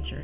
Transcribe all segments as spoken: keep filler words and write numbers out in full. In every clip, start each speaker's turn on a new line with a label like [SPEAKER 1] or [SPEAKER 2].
[SPEAKER 1] culture.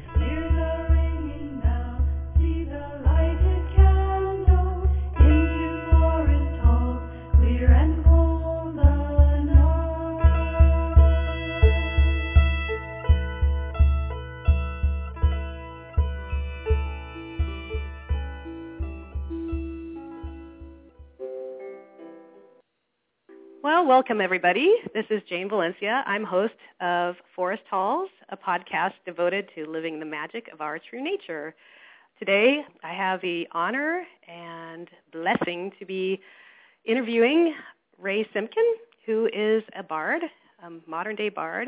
[SPEAKER 2] Well, welcome everybody. This is Jane Valencia. I'm host of Forest Halls, a podcast devoted to living the magic of our true nature. Today, I have the honor and blessing to be interviewing Ray Simpkin, who is a bard, a modern-day bard,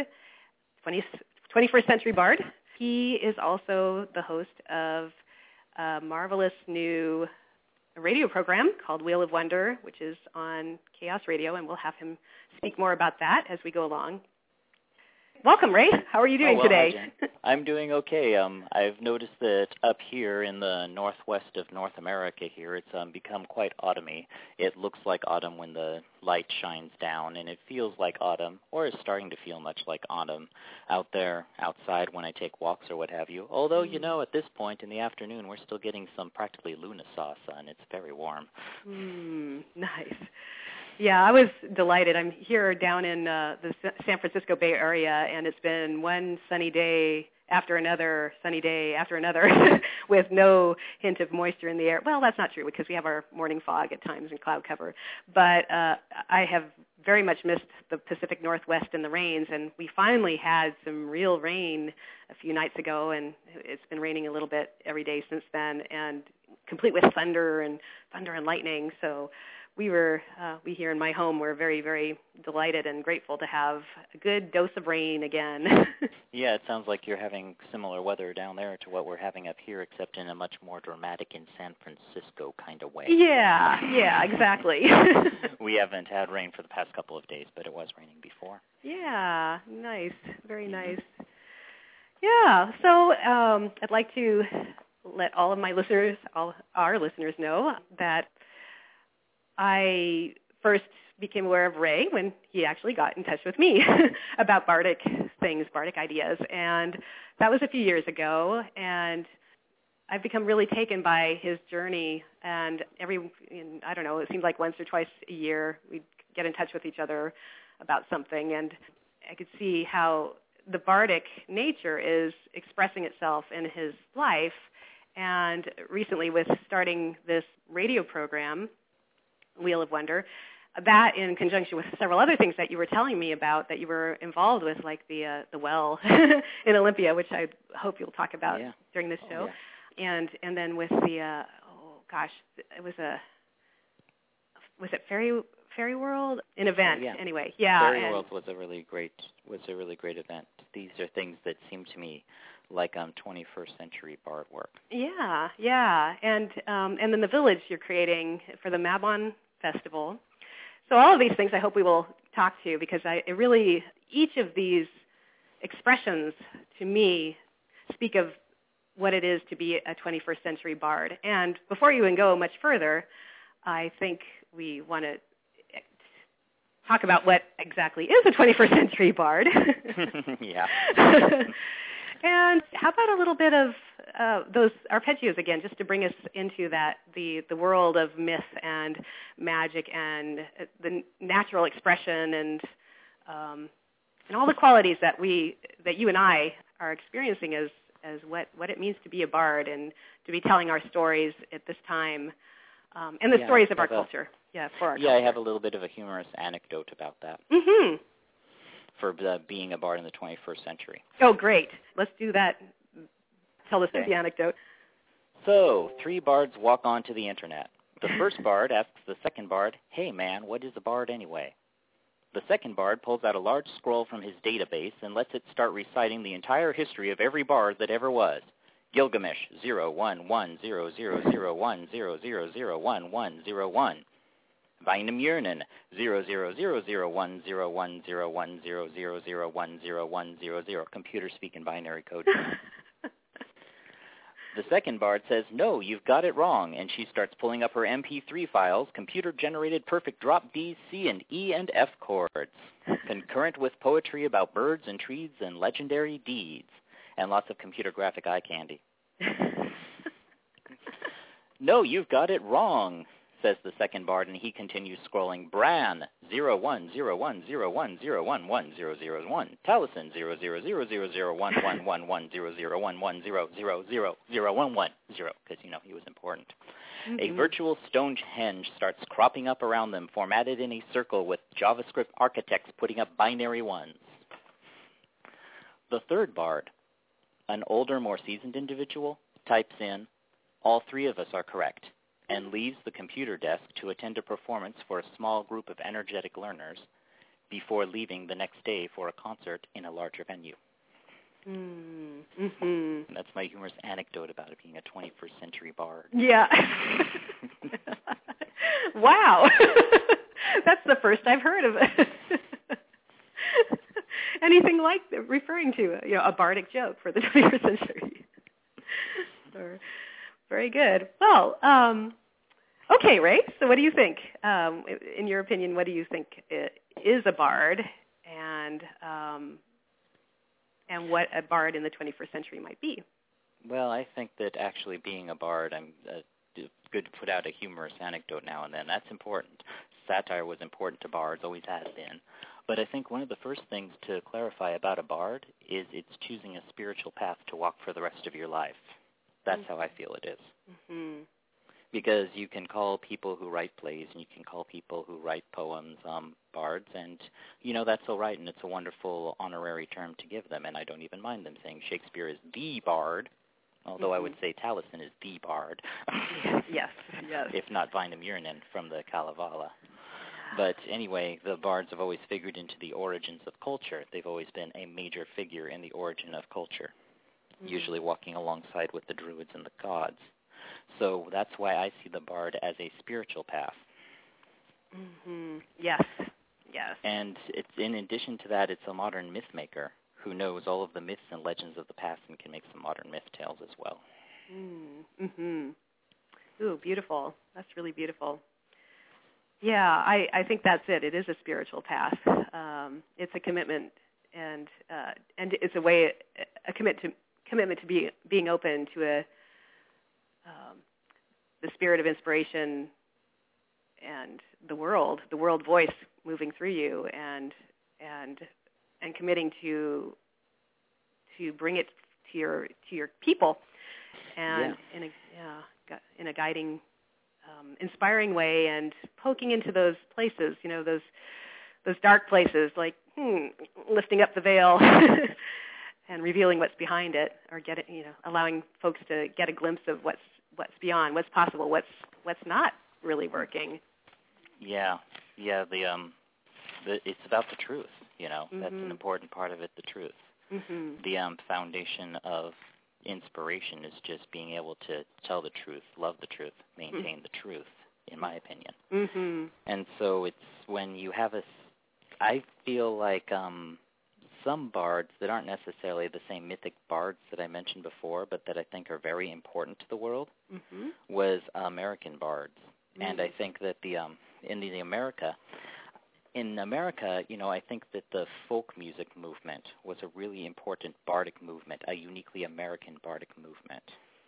[SPEAKER 2] twenty-first century bard. He is also the host of a marvelous new radio program called Wheel of Wonder, which is on Chaos Radio, and we'll have him speak more about that as we go along. Welcome, Ray. How are you doing
[SPEAKER 3] oh, well,
[SPEAKER 2] today?
[SPEAKER 3] Hi, Jen. I'm doing okay. Um, I've noticed that up here in the northwest of North America here, it's um, become quite autumny. It looks like autumn when the light shines down, and it feels like autumn, or is starting to feel much like autumn out there outside when I take walks or what have you. Although, mm. you know, at this point in the afternoon, we're still getting some practically Lunasaw sun. It's very warm.
[SPEAKER 2] Mm, nice. Yeah, I was delighted. I'm here down in uh, the San Francisco Bay Area, and it's been one sunny day after another sunny day after another with no hint of moisture in the air. Well, that's not true because we have our morning fog at times and cloud cover. But uh, I have very much missed the Pacific Northwest and the rains, and we finally had some real rain a few nights ago, and it's been raining a little bit every day since then, and complete with thunder and thunder and lightning. So we were, uh, we here in my home were very, very delighted and grateful to have a good dose of rain again.
[SPEAKER 3] Yeah, it sounds like you're having similar weather down there to what we're having up here, except in a much more dramatic in San Francisco kind of way.
[SPEAKER 2] Yeah, yeah, exactly.
[SPEAKER 3] We haven't had rain for the past couple of days, but it was raining before.
[SPEAKER 2] Yeah, nice, very nice. Yeah, so um, I'd like to let all of my listeners, all our listeners know that I first became aware of Ray when he actually got in touch with me about bardic things, bardic ideas, and that was a few years ago, and I've become really taken by his journey, and every, I don't know, it seemed like once or twice a year we'd get in touch with each other about something, and I could see how the bardic nature is expressing itself in his life, and recently with starting this radio program, Wheel of Wonder, that in conjunction with several other things that you were telling me about that you were involved with, like the uh, the well in Olympia, which I hope you'll talk about
[SPEAKER 3] yeah.
[SPEAKER 2] during this show,
[SPEAKER 3] oh, yeah.
[SPEAKER 2] and and then with the uh, oh gosh, it was a was it Fairy Fairy World, an event
[SPEAKER 3] oh, yeah.
[SPEAKER 2] anyway, yeah.
[SPEAKER 3] Fairy
[SPEAKER 2] and,
[SPEAKER 3] World was a really great was a really great event. These are things that seem to me like um twenty-first century bard work.
[SPEAKER 2] Yeah, yeah, and um, and then the village you're creating for the Mabon Festival. So all of these things I hope we will talk to, because I it really, each of these expressions to me speak of what it is to be a twenty-first century bard. And before you even go much further, I think we want to talk about what exactly is a twenty-first century bard.
[SPEAKER 3] Yeah.
[SPEAKER 2] And how about a little bit of uh, those arpeggios again, just to bring us into that the, the world of myth and magic and uh, the natural expression and um, and all the qualities that we that you and I are experiencing as as what, what it means to be a bard and to be telling our stories at this time um, and the
[SPEAKER 3] yeah,
[SPEAKER 2] stories of our
[SPEAKER 3] a,
[SPEAKER 2] culture. Yeah, for our
[SPEAKER 3] yeah,
[SPEAKER 2] culture.
[SPEAKER 3] I have a little bit of a humorous anecdote about that.
[SPEAKER 2] Mm-hmm.
[SPEAKER 3] For uh, being a bard in the twenty-first century.
[SPEAKER 2] Oh, great. Let's do that. Tell us
[SPEAKER 3] okay.
[SPEAKER 2] the anecdote.
[SPEAKER 3] So, three bards walk onto the internet. The first bard asks the second bard, "Hey man, what is a bard anyway?" The second bard pulls out a large scroll from his database and lets it start reciting the entire history of every bard that ever was. Gilgamesh, zero one one zero zero zero one zero zero zero one one zero one. Vainamurnin, zero zero zero zero one zero one zero one zero zero zero one zero one zero zero. Computer speak in binary code. The second bard says, "No, you've got it wrong," and she starts pulling up her M P three files, computer-generated perfect drop D, C, and E and F chords, concurrent with poetry about birds and trees and legendary deeds. and lots of computer graphic eye candy. No, you've got it wrong, says the second bard, and he continues scrolling. Bran, zero one zero one zero one zero one one zero zero one. Taliesin, zero zero zero zero zero one one one one zero zero one one zero zero zero zero one one zero, because, you know, he was important. Mm-hmm. A virtual Stonehenge starts cropping up around them, formatted in a circle with JavaScript architects putting up binary ones. The third bard, an older, more seasoned individual, types in, all three of us are correct, and leaves the computer desk to attend a performance for a small group of energetic learners before leaving the next day for a concert in a larger venue.
[SPEAKER 2] Mm-hmm.
[SPEAKER 3] That's my humorous anecdote about it being a twenty-first century bard.
[SPEAKER 2] Yeah. Wow. That's the first I've heard of it. Anything like referring to, you know, a bardic joke for the twenty-first century. Or, very good. Well, um, okay, Ray. So, what do you think? Um, in your opinion, what do you think is a bard, and um, and what a bard in the twenty-first century might be?
[SPEAKER 3] Well, I think that actually being a bard, I'm uh, good to put out a humorous anecdote now and then. That's important. Satire was important to bards, always has been. But I think one of the first things to clarify about a bard is it's choosing a spiritual path to walk for the rest of your life. That's mm-hmm. how I feel it is.
[SPEAKER 2] Mm-hmm.
[SPEAKER 3] Because you can call people who write plays and you can call people who write poems um, bards, and, you know, that's all right, and it's a wonderful honorary term to give them, and I don't even mind them saying Shakespeare is the bard, although mm-hmm. I would say Taliesin is the bard.
[SPEAKER 2] Yes, yes.
[SPEAKER 3] If not Vainamuinen from the Kalevala. But anyway, the bards have always figured into the origins of culture. They've always been a major figure in the origin of culture, mm-hmm. usually walking alongside with the druids and the gods. So that's why I see the bard as a spiritual path.
[SPEAKER 2] Mm-hmm. Yes, yes.
[SPEAKER 3] And it's in addition to that, it's a modern myth maker who knows all of the myths and legends of the past and can make some modern myth tales as well.
[SPEAKER 2] Mm-hmm. Ooh, beautiful. That's really beautiful. Yeah, I, I think that's it. It is a spiritual path. Um, it's a commitment, and uh, and it's a way, a commit to commitment to be being open to a um, the spirit of inspiration and the world, the world voice moving through you, and and and committing to to bring it to your to your people, and
[SPEAKER 3] yeah.
[SPEAKER 2] in a yeah in a guiding. Um, inspiring way, and poking into those places, you know, those those dark places, like hmm, lifting up the veil and revealing what's behind it, or get it, you know, allowing folks to get a glimpse of what's what's beyond, what's possible, what's what's not really working.
[SPEAKER 3] Yeah, yeah. The um, the, it's about the truth. You know,
[SPEAKER 2] mm-hmm.
[SPEAKER 3] that's an important part of it. The truth.
[SPEAKER 2] Mm-hmm.
[SPEAKER 3] The um foundation of inspiration is just being able to tell the truth, love the truth, maintain mm-hmm. the truth, in my opinion.
[SPEAKER 2] Mm-hmm.
[SPEAKER 3] And so it's when you have a, I feel like um, some bards that aren't necessarily the same mythic bards that I mentioned before, but that I think are very important to the world,
[SPEAKER 2] mm-hmm.
[SPEAKER 3] was American bards. Mm-hmm. And I think that the um, in the America, in America, you know, I think that the folk music movement was a really important bardic movement, a uniquely American bardic movement.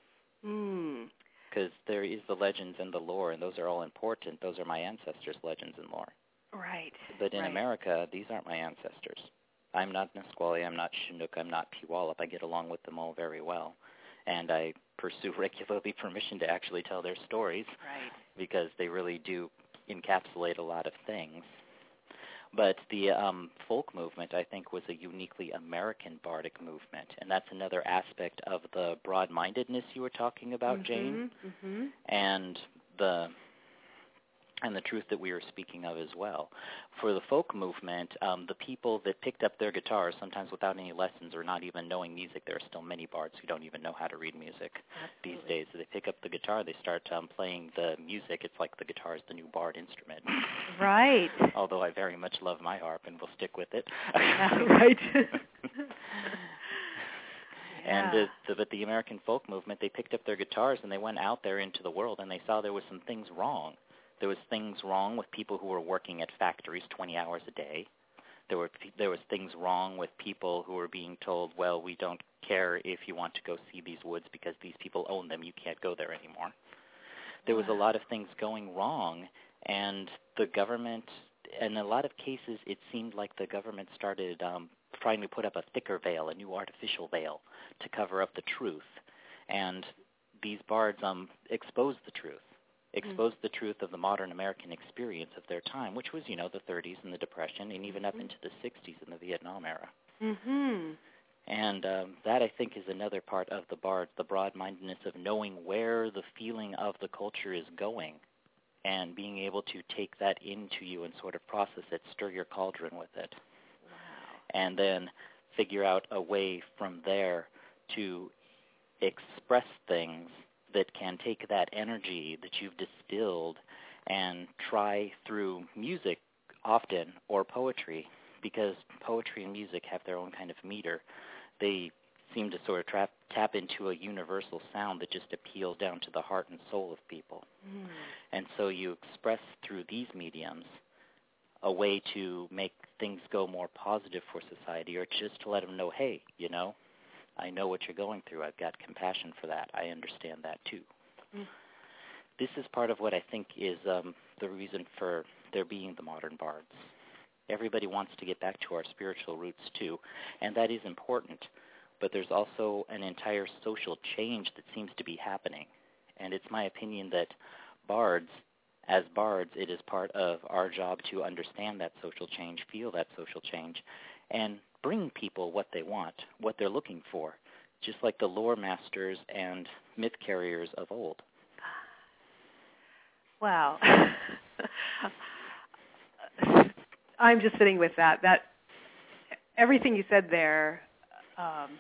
[SPEAKER 3] Because
[SPEAKER 2] mm.
[SPEAKER 3] there is the legends and the lore, and those are all important. Those are my ancestors' legends and lore.
[SPEAKER 2] Right.
[SPEAKER 3] But in
[SPEAKER 2] right.
[SPEAKER 3] America, these aren't my ancestors. I'm not Nisqually, I'm not Chinook, I'm not Puyallup. I get along with them all very well. And I pursue regularly permission to actually tell their stories.
[SPEAKER 2] Right.
[SPEAKER 3] Because they really do encapsulate a lot of things. But the um, folk movement, I think, was a uniquely American bardic movement, and that's another aspect of the broad-mindedness you were talking about,
[SPEAKER 2] mm-hmm,
[SPEAKER 3] Jane,
[SPEAKER 2] mm-hmm.
[SPEAKER 3] and the and the truth that we were speaking of as well. For the folk movement, um, the people that picked up their guitars, sometimes without any lessons or not even knowing music, there are still many bards who don't even know how to read music
[SPEAKER 2] Absolutely.
[SPEAKER 3] these days. So they pick up the guitar, they start um, playing the music. It's like the guitar is the new bard instrument.
[SPEAKER 2] Right.
[SPEAKER 3] Although I very much love my harp and will stick with it.
[SPEAKER 2] Yeah, right.
[SPEAKER 3] And uh, the, but the American folk movement, they picked up their guitars and they went out there into the world and they saw there was some things wrong. There was things wrong with people who were working at factories twenty hours a day. There were there was things wrong with people who were being told, well, we don't care if you want to go see these woods because these people own them. You can't go there anymore. There was a lot of things going wrong, and the government, in a lot of cases, it seemed like the government started um, trying to put up a thicker veil, a new artificial veil, to cover up the truth. And these bards um, exposed the truth, exposed mm-hmm. the truth of the modern American experience of their time, which was, you know, the thirties and the Depression, and even mm-hmm. up into the sixties in the Vietnam era.
[SPEAKER 2] Mm-hmm.
[SPEAKER 3] And um, that, I think, is another part of the bards, the broad-mindedness of knowing where the feeling of the culture is going and being able to take that into you and sort of process it, stir your cauldron with it. Wow. And then figure out a way from there to express things that can take that energy that you've distilled and try through music often or poetry, because poetry and music have their own kind of meter. They seem to sort of trap, tap into a universal sound that just appeals down to the heart and soul of people. Mm. And so you express through these mediums a way to make things go more positive for society, or just to let them know, hey, you know, I know what you're going through. I've got compassion for that. I understand that too. Mm. This is part of what I think is um, the reason for there being the modern bards. Everybody wants to get back to our spiritual roots too, and that is important. But there's also an entire social change that seems to be happening. And it's my opinion that bards, as bards, it is part of our job to understand that social change, feel that social change, and bring people what they want, what they're looking for, just like the lore masters and myth carriers of old.
[SPEAKER 2] Wow. I'm just sitting with that. That everything you said there um,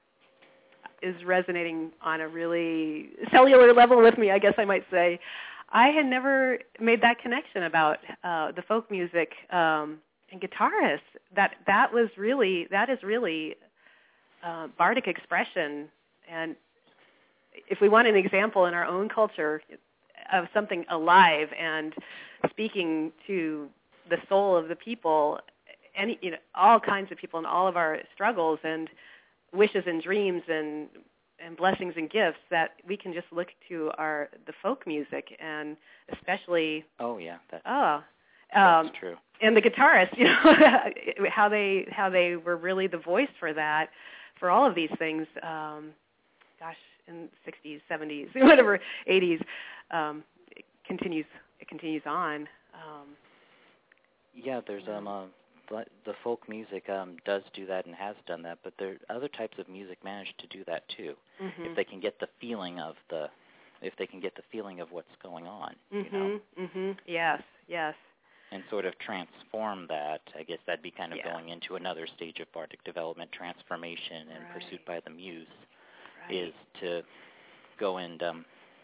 [SPEAKER 2] is resonating on a really cellular level with me, I guess I might say. I had never made that connection about uh, the folk music um, and guitarists. That that was really that is really uh, bardic expression. And if we want an example in our own culture of something alive and speaking to the soul of the people, any you know, all kinds of people in all of our struggles and wishes and dreams and and blessings and gifts, that we can just look to our the folk music, and especially
[SPEAKER 3] oh yeah that's,
[SPEAKER 2] oh
[SPEAKER 3] that's
[SPEAKER 2] um,
[SPEAKER 3] true,
[SPEAKER 2] and the guitarists, you know, how they how they were really the voice for that, for all of these things. Um, gosh, in the sixties, seventies, whatever, eighties, um, it continues it continues on. Um,
[SPEAKER 3] Yeah, there's um uh, the folk music um does do that and has done that, but there other types of music manage to do that too. Mm-hmm. If they can get the feeling of the, if they can get the feeling of what's going on,
[SPEAKER 2] mm-hmm.
[SPEAKER 3] you know.
[SPEAKER 2] Mm-hmm. Yes. Yes.
[SPEAKER 3] And sort of transform that. I guess that'd be kind of
[SPEAKER 2] yeah.
[SPEAKER 3] going into another stage of bardic development, transformation and
[SPEAKER 2] right.
[SPEAKER 3] pursuit by the muse,
[SPEAKER 2] right.
[SPEAKER 3] is to go and um,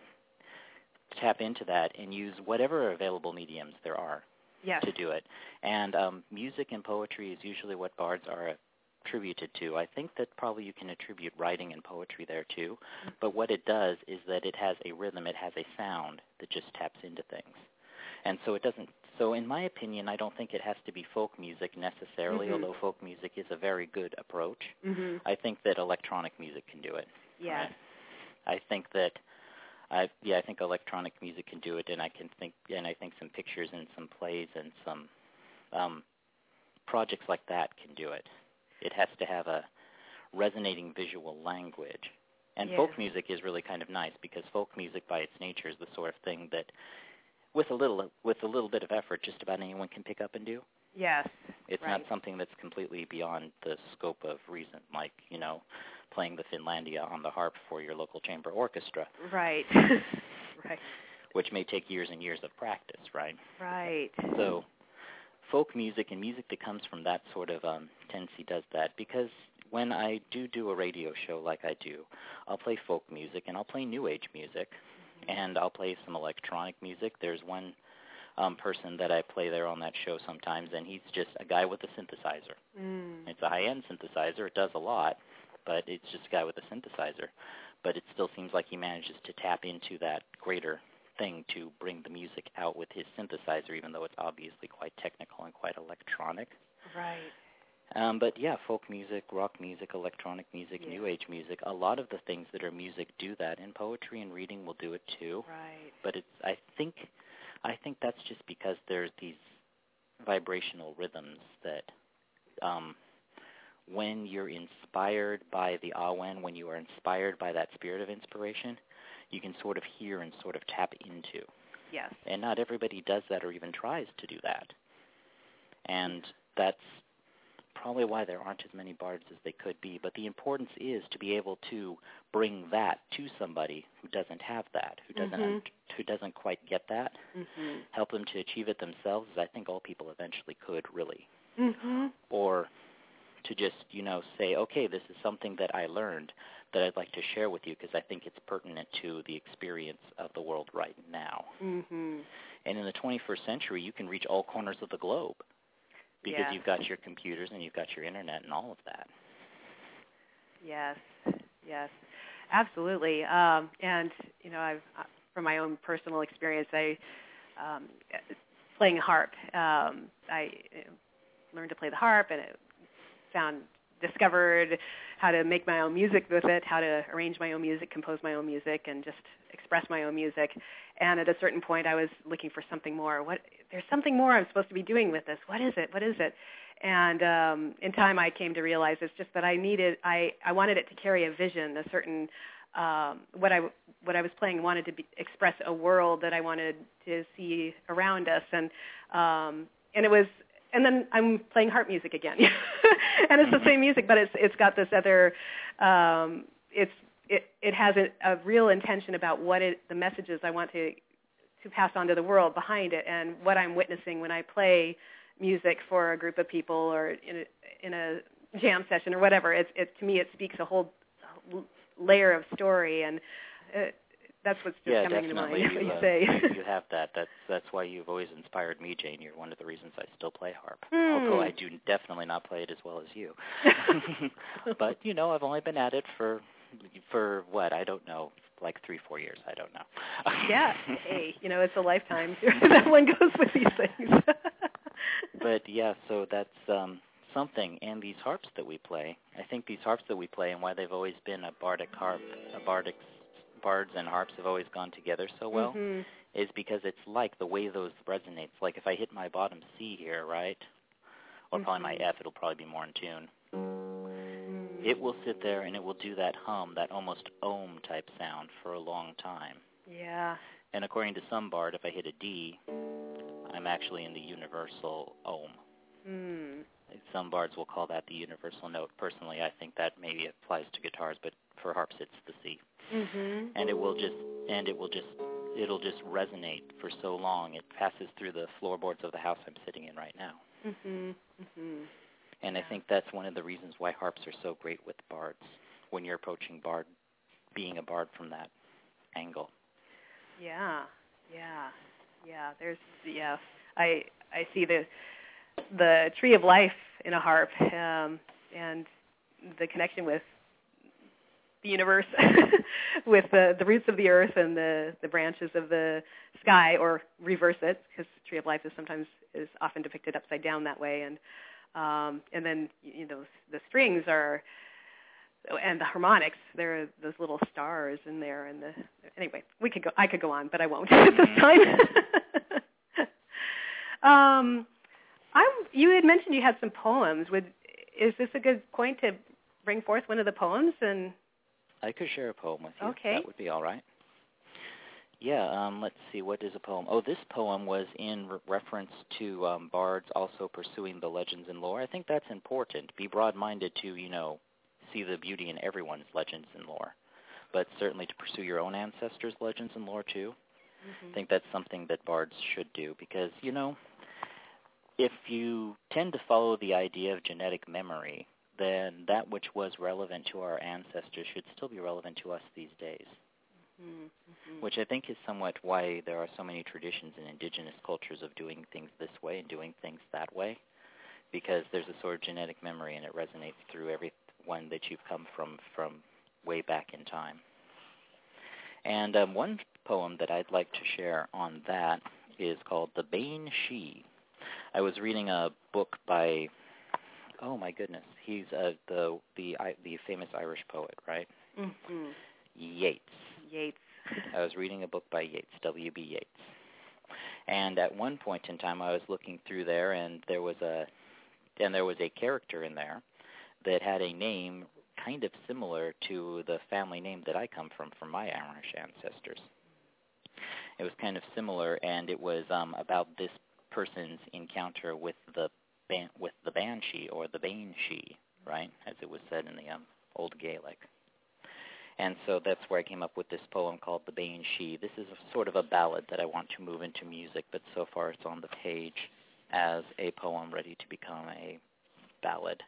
[SPEAKER 3] tap into that and use whatever available mediums there are.
[SPEAKER 2] Yes.
[SPEAKER 3] To do it. And um, music and poetry is usually what bards are attributed to. I think that probably you can attribute writing and poetry there too, mm-hmm. but what it does is that it has a rhythm, it has a sound that just taps into things. And so it doesn't, so in my opinion, I don't think it has to be folk music necessarily, mm-hmm. although folk music is a very good approach. Mm-hmm. I think that electronic music can do it.
[SPEAKER 2] Yes.
[SPEAKER 3] Right? I think that I yeah, I think electronic music can do it, and I can think, and I think some pictures and some plays and some um, projects like that can do it. It has to have a resonating visual language, and
[SPEAKER 2] yes.
[SPEAKER 3] folk music is really kind of nice because folk music, by its nature, is the sort of thing that, with a little with a little bit of effort, just about anyone can pick up and do.
[SPEAKER 2] Yes,
[SPEAKER 3] it's
[SPEAKER 2] right.
[SPEAKER 3] not something that's completely beyond the scope of reason, like you know. playing the Finlandia on the harp for your local chamber orchestra.
[SPEAKER 2] Right. right.
[SPEAKER 3] Which may take years and years of practice, right?
[SPEAKER 2] Right.
[SPEAKER 3] So folk music and music that comes from that sort of um, tendency does that, because when I do do a radio show like I do, I'll play folk music and I'll play new age music, mm-hmm. and I'll play some electronic music. There's one um, person that I play there on that show sometimes, and he's just a guy with a synthesizer. Mm. It's a high-end synthesizer. It does a lot. But it's just a guy with a synthesizer. But it still seems like he manages to tap into that greater thing to bring the music out with his synthesizer, even though it's obviously quite technical and quite electronic.
[SPEAKER 2] Right.
[SPEAKER 3] Um, but yeah, folk music, rock music, electronic music,
[SPEAKER 2] Yeah.
[SPEAKER 3] new age music, a lot of the things that are music do that, and poetry and reading will do it too.
[SPEAKER 2] Right.
[SPEAKER 3] But it's I think I think that's just because there's these vibrational rhythms that um, when you're inspired by the awen, when you are inspired by that spirit of inspiration, you can sort of hear and sort of tap into.
[SPEAKER 2] Yes.
[SPEAKER 3] And not everybody does that or even tries to do that. And that's probably why there aren't as many bards as they could be. But the importance is to be able to bring that to somebody who doesn't have that, who doesn't
[SPEAKER 2] Mhm.
[SPEAKER 3] who doesn't quite get that,
[SPEAKER 2] Mhm.
[SPEAKER 3] help them to achieve it themselves, as I think all people eventually could, really.
[SPEAKER 2] Mhm.
[SPEAKER 3] Or to just, you know, say, okay, this is something that I learned that I'd like to share with you because I think it's pertinent to the experience of the world right now.
[SPEAKER 2] Mhm.
[SPEAKER 3] And in the twenty-first century, you can reach all corners of the globe because
[SPEAKER 2] Yes.
[SPEAKER 3] you've got your computers and you've got your internet and all of that.
[SPEAKER 2] Yes. Yes. Absolutely. Um, and you know, I've uh, from my own personal experience, I um, playing harp. Um, I uh, learned to play the harp, and it found discovered how to make my own music with it, how to arrange my own music, compose my own music, and just express my own music. And at a certain point, I was looking for something more. What? There's something more I'm supposed to be doing with this. What is it? What is it? And um, in time, I came to realize it's just that I needed, I, I wanted it to carry a vision, a certain, um, what I what I was playing wanted to be, express a world that I wanted to see around us, and um, and it was. And then I'm playing harp music again, and it's the same music, but it's it's got this other, um, it's it it has a, a real intention about what it the messages I want to to pass on to the world behind it, and what I'm witnessing when I play music for a group of people or in a, in a jam session or whatever. It's it to me it speaks a whole layer of story, and it, that's what's just
[SPEAKER 3] yeah,
[SPEAKER 2] coming into
[SPEAKER 3] definitely.
[SPEAKER 2] mind.
[SPEAKER 3] You,
[SPEAKER 2] What you
[SPEAKER 3] uh,
[SPEAKER 2] say.
[SPEAKER 3] you have that. That's that's why you've always inspired me, Jane. You're one of the reasons I still play harp,
[SPEAKER 2] Mm.
[SPEAKER 3] although I do definitely not play it as well as you. But you know, I've only been at it for for what I don't know, like three, four years. I don't know.
[SPEAKER 2] Yeah. Hey, you know, it's a lifetime that one goes with these things.
[SPEAKER 3] But yeah, so that's um, something. And these harps that we play, I think these harps that we play, and why they've always been a bardic harp, a bardic bards and harps have always gone together so well,
[SPEAKER 2] mm-hmm.
[SPEAKER 3] is because it's like the way those resonates. Like if I hit my bottom C here, right, or
[SPEAKER 2] mm-hmm.
[SPEAKER 3] probably my F, it'll probably be more in tune. Mm-hmm. It will sit there and it will do that hum, that almost ohm type sound for a long time.
[SPEAKER 2] Yeah.
[SPEAKER 3] And according to some bard, if I hit a D, I'm actually in the universal ohm.
[SPEAKER 2] Mm.
[SPEAKER 3] Some bards will call that the universal note. Personally, I think that maybe applies to guitars, but for harps, it's the C.
[SPEAKER 2] Mm-hmm.
[SPEAKER 3] And it will just, and it will just, it'll just resonate for so long. It passes through the floorboards of the house I'm sitting in right now.
[SPEAKER 2] Mm-hmm. Mm-hmm.
[SPEAKER 3] And
[SPEAKER 2] yeah.
[SPEAKER 3] I think that's one of the reasons why harps are so great with bards. When you're approaching bard, being a bard from that angle.
[SPEAKER 2] Yeah. Yeah. Yeah. There's yeah. I I see the the tree of life in a harp, um, and the connection with the universe, with the, the roots of the earth and the, the branches of the sky, or reverse it, because tree of life is sometimes is often depicted upside down that way, and um, and then you know the strings are, and the harmonics, there are those little stars in there, and the anyway we could go I could go on, but I won't at this time. um, I'm, you had mentioned you had some poems. Would is this a good point to bring forth one of the poems? And
[SPEAKER 3] I could share a poem with you.
[SPEAKER 2] Okay.
[SPEAKER 3] That would be all right. Yeah, um, let's see, what is a poem? Oh, this poem was in re- reference to um, bards also pursuing the legends and lore. I think that's important. Be broad-minded to, you know, see the beauty in everyone's legends and lore, but certainly to pursue your own ancestors' legends and lore, too. Mm-hmm. I think that's something that bards should do because, you know, if you tend to follow the idea of genetic memory, then that which was relevant to our ancestors should still be relevant to us these days, mm-hmm. which I think is somewhat why there are so many traditions in indigenous cultures of doing things this way and doing things that way, because there's a sort of genetic memory and it resonates through everyone that you've come from from way back in time. And um, one poem that I'd like to share on that is called The Bane She. I was reading a book by Oh my goodness, he's uh, the the I, the famous Irish poet, right?
[SPEAKER 2] Mm-hmm.
[SPEAKER 3] Yeats.
[SPEAKER 2] Yeats.
[SPEAKER 3] I was reading a book by Yeats, W B Yeats. And at one point in time, I was looking through there, and there was a and there was a character in there that had a name kind of similar to the family name that I come from, from my Irish ancestors. It was kind of similar, and it was um, about this person's encounter with the ban- with the banshee or the banshee, right, as it was said in the um, old Gaelic. And so that's where I came up with this poem called The Banshee. This is a, sort of a ballad that I want to move into music, but so far it's on the page as a poem ready to become a ballad.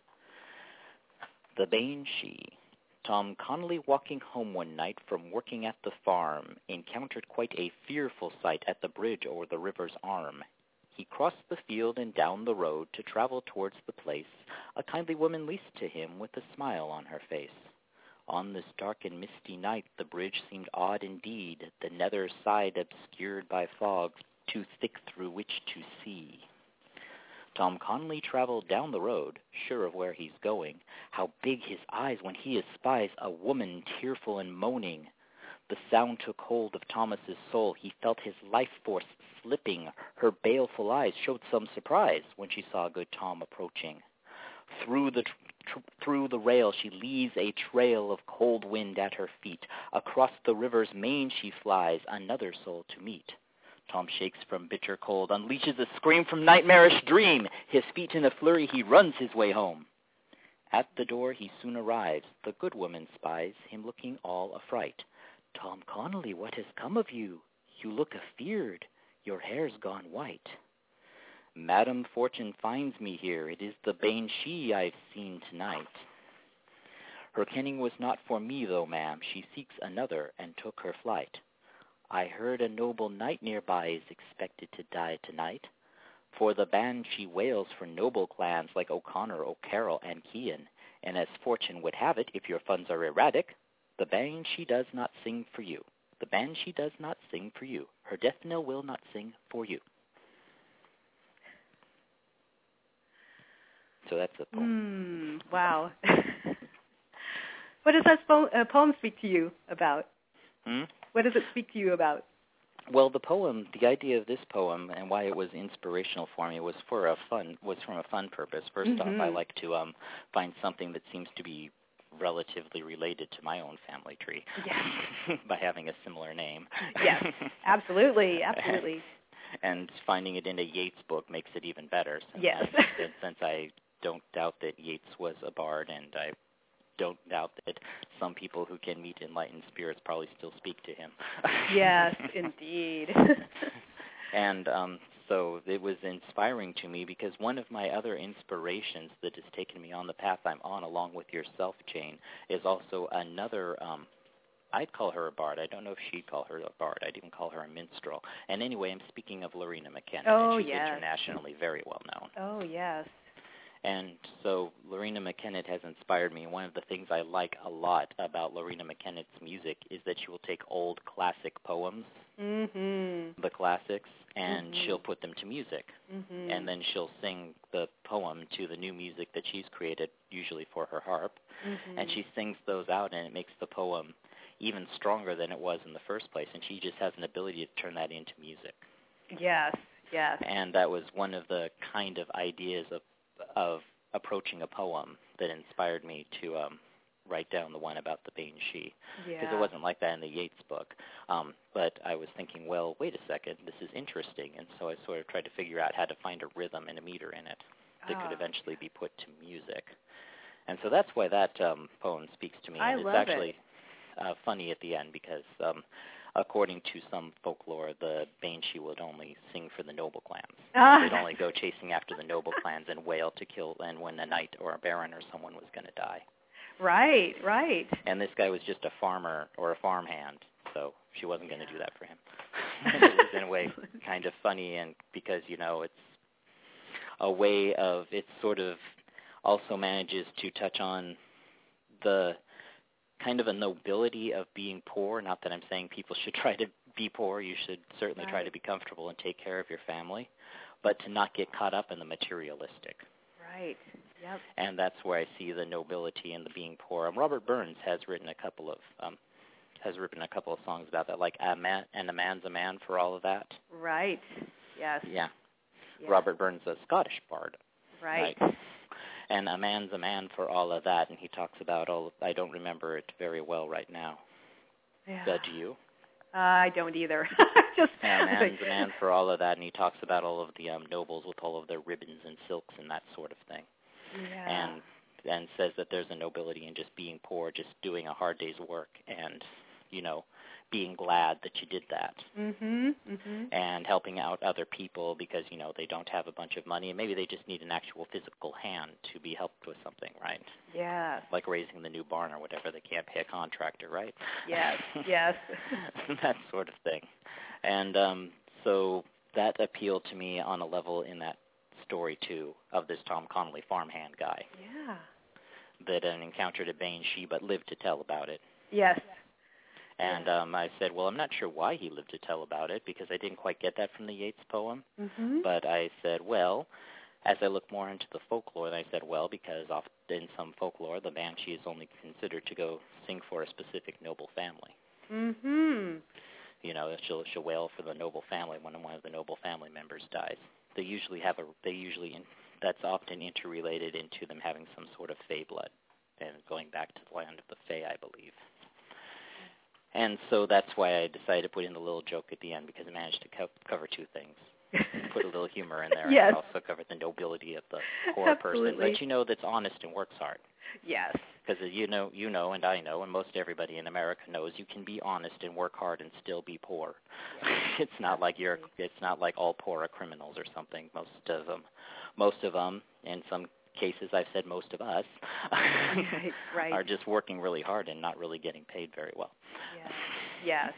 [SPEAKER 3] The Banshee. Tom Connolly, walking home one night from working at the farm, encountered quite a fearful sight at the bridge over the river's arm. He crossed the field and down the road to travel towards the place. A kindly woman leased to him with a smile on her face. On this dark and misty night the bridge seemed odd indeed, the nether side obscured by fog, too thick through which to see. Tom Connolly traveled down the road, sure of where he's going. How big his eyes when he espies a woman tearful and moaning. The sound took hold of Thomas's soul. He felt his life force slipping. Her baleful eyes showed some surprise when she saw good Tom approaching. Through the tr- through the rail she leaves a trail of cold wind at her feet. Across the river's main she flies, another soul to meet. Tom shakes from bitter cold, unleashes a scream from nightmarish dream. His feet in a flurry, he runs his way home. At the door he soon arrives. The good woman spies him looking all affright. Tom Connolly, what has come of you? You look afeared. Your hair's gone white. Madam Fortune finds me here. It is the banshee I've seen tonight. Her kenning was not for me, though, ma'am. She seeks another and took her flight. I heard a noble knight nearby is expected to die tonight. For the banshee wails for noble clans like O'Connor, O'Carroll, and Kean. And as fortune would have it, if your funds are erratic, the banshee does not sing for you. The banshee does not sing for you. Her death knell will not sing for you. So that's the poem.
[SPEAKER 2] Mm, wow. What does that po- uh, poem speak to you about?
[SPEAKER 3] Hmm?
[SPEAKER 2] What does it speak to you about?
[SPEAKER 3] Well, the poem, the idea of this poem and why it was inspirational for me was for a fun, was from a fun purpose. First
[SPEAKER 2] Mm-hmm.
[SPEAKER 3] off, I like to um, find something that seems to be relatively related to my own family tree.
[SPEAKER 2] Yes.
[SPEAKER 3] By having a similar name.
[SPEAKER 2] Yes, absolutely, absolutely.
[SPEAKER 3] And finding it in a Yeats book makes it even better. Since
[SPEAKER 2] Yes.
[SPEAKER 3] I, since I don't doubt that Yeats was a bard, and I don't doubt that some people who can meet enlightened spirits probably still speak to him.
[SPEAKER 2] Yes, indeed.
[SPEAKER 3] And um, so it was inspiring to me because one of my other inspirations that has taken me on the path I'm on along with yourself, Jane, is also another, um, I'd call her a bard. I don't know if she'd call her a bard. I'd even call her a minstrel. And anyway, I'm speaking of Lorena McKenna.
[SPEAKER 2] Oh,
[SPEAKER 3] and she's
[SPEAKER 2] yes.
[SPEAKER 3] internationally very well known.
[SPEAKER 2] Oh, yes.
[SPEAKER 3] And so Lorena McKenna has inspired me. One of the things I like a lot about Lorena McKenna's music is that she will take old classic poems,
[SPEAKER 2] Mm-hmm.
[SPEAKER 3] the classics, and
[SPEAKER 2] Mm-hmm.
[SPEAKER 3] she'll put them to music.
[SPEAKER 2] Mm-hmm.
[SPEAKER 3] And then she'll sing the poem to the new music that she's created, usually for her harp.
[SPEAKER 2] Mm-hmm.
[SPEAKER 3] And she sings those out, and it makes the poem even stronger than it was in the first place. And she just has an ability to turn that into music.
[SPEAKER 2] Yes, yes.
[SPEAKER 3] And that was one of the kind of ideas of of approaching a poem that inspired me to um, write down the one about the banshee. Because
[SPEAKER 2] Yeah.
[SPEAKER 3] it wasn't like that in the Yeats book. Um, but I was thinking, well, wait a second, this is interesting. And so I sort of tried to figure out how to find a rhythm and a meter in it that
[SPEAKER 2] Ah.
[SPEAKER 3] could eventually be put to music. And so that's why that um, poem speaks to me.
[SPEAKER 2] I
[SPEAKER 3] and
[SPEAKER 2] love
[SPEAKER 3] it's actually
[SPEAKER 2] it.
[SPEAKER 3] Uh, funny at the end because um, according to some folklore, the banshee would only sing for the noble clans.
[SPEAKER 2] Ah.
[SPEAKER 3] They'd only go chasing after the noble clans and wail to kill and when a knight or a baron or someone was going to die.
[SPEAKER 2] Right, right.
[SPEAKER 3] And this guy was just a farmer or a farmhand, so she wasn't going to do that for him. It was in a way kind of funny, and because, you know, it's a way of, it sort of also manages to touch on the kind of a nobility of being poor. Not that I'm saying people should try to be poor. You should certainly
[SPEAKER 2] Right.
[SPEAKER 3] try to be comfortable and take care of your family, but to not get caught up in the materialistic.
[SPEAKER 2] Right. Yep.
[SPEAKER 3] And that's where I see the nobility in the being poor. Um, Robert Burns has written a couple of um, has written a couple of songs about that, like a man, and a man's a man for all of that.
[SPEAKER 2] Right. Yes.
[SPEAKER 3] Yeah.
[SPEAKER 2] Yeah.
[SPEAKER 3] Robert Burns, a Scottish bard.
[SPEAKER 2] Right.
[SPEAKER 3] right. And a man's a man for all of that, and he talks about all. Of, I don't remember it very well right now.
[SPEAKER 2] Yeah.
[SPEAKER 3] But do you?
[SPEAKER 2] Uh, I don't either. Just
[SPEAKER 3] yeah, a man's a man for all of that, and he talks about all of the um, nobles with all of their ribbons and silks and that sort of thing.
[SPEAKER 2] Yeah.
[SPEAKER 3] And and says that there's a nobility in just being poor, just doing a hard day's work, and you know, being glad that you did that.
[SPEAKER 2] Mhm. Mhm.
[SPEAKER 3] And helping out other people because you know they don't have a bunch of money, and maybe they just need an actual physical hand to be helped with something, right?
[SPEAKER 2] Yes.
[SPEAKER 3] Like raising the new barn or whatever. They can't pay a contractor, right?
[SPEAKER 2] Yes. Yes.
[SPEAKER 3] That sort of thing. And um, so that appealed to me on a level in that story too of this Tom Connolly farmhand guy.
[SPEAKER 2] Yeah.
[SPEAKER 3] That an encounter at Bane she but lived to tell about it.
[SPEAKER 2] Yes.
[SPEAKER 3] And
[SPEAKER 2] yeah.
[SPEAKER 3] um, I said, well, I'm not sure why he lived to tell about it because I didn't quite get that from the Yeats poem.
[SPEAKER 2] Mm-hmm.
[SPEAKER 3] But I said, well, as I looked more into the folklore, I said, well, because often in some folklore, the banshee is only considered to go sing for a specific noble family.
[SPEAKER 2] Mm-hmm.
[SPEAKER 3] You know, she'll she'll wail for the noble family when one of the noble family members dies. They usually have a. They usually in, that's often interrelated into them having some sort of fae blood, and going back to the land of the fae, I believe. And so that's why I decided to put in the little joke at the end because I managed to co- cover two things. Put a little humor in there,
[SPEAKER 2] yes.
[SPEAKER 3] and also cover the nobility of the poor
[SPEAKER 2] Absolutely.
[SPEAKER 3] person. Let you know that's honest and works hard.
[SPEAKER 2] Yes.
[SPEAKER 3] Because you know, you know, and I know, and most everybody in America knows, you can be honest and work hard and still be poor. It's not like you're. It's not like all poor are criminals or something. Most of them, most of them, in some cases, I've said most of us,
[SPEAKER 2] right, right.
[SPEAKER 3] are just working really hard and not really getting paid very well.
[SPEAKER 2] Yes. Yes.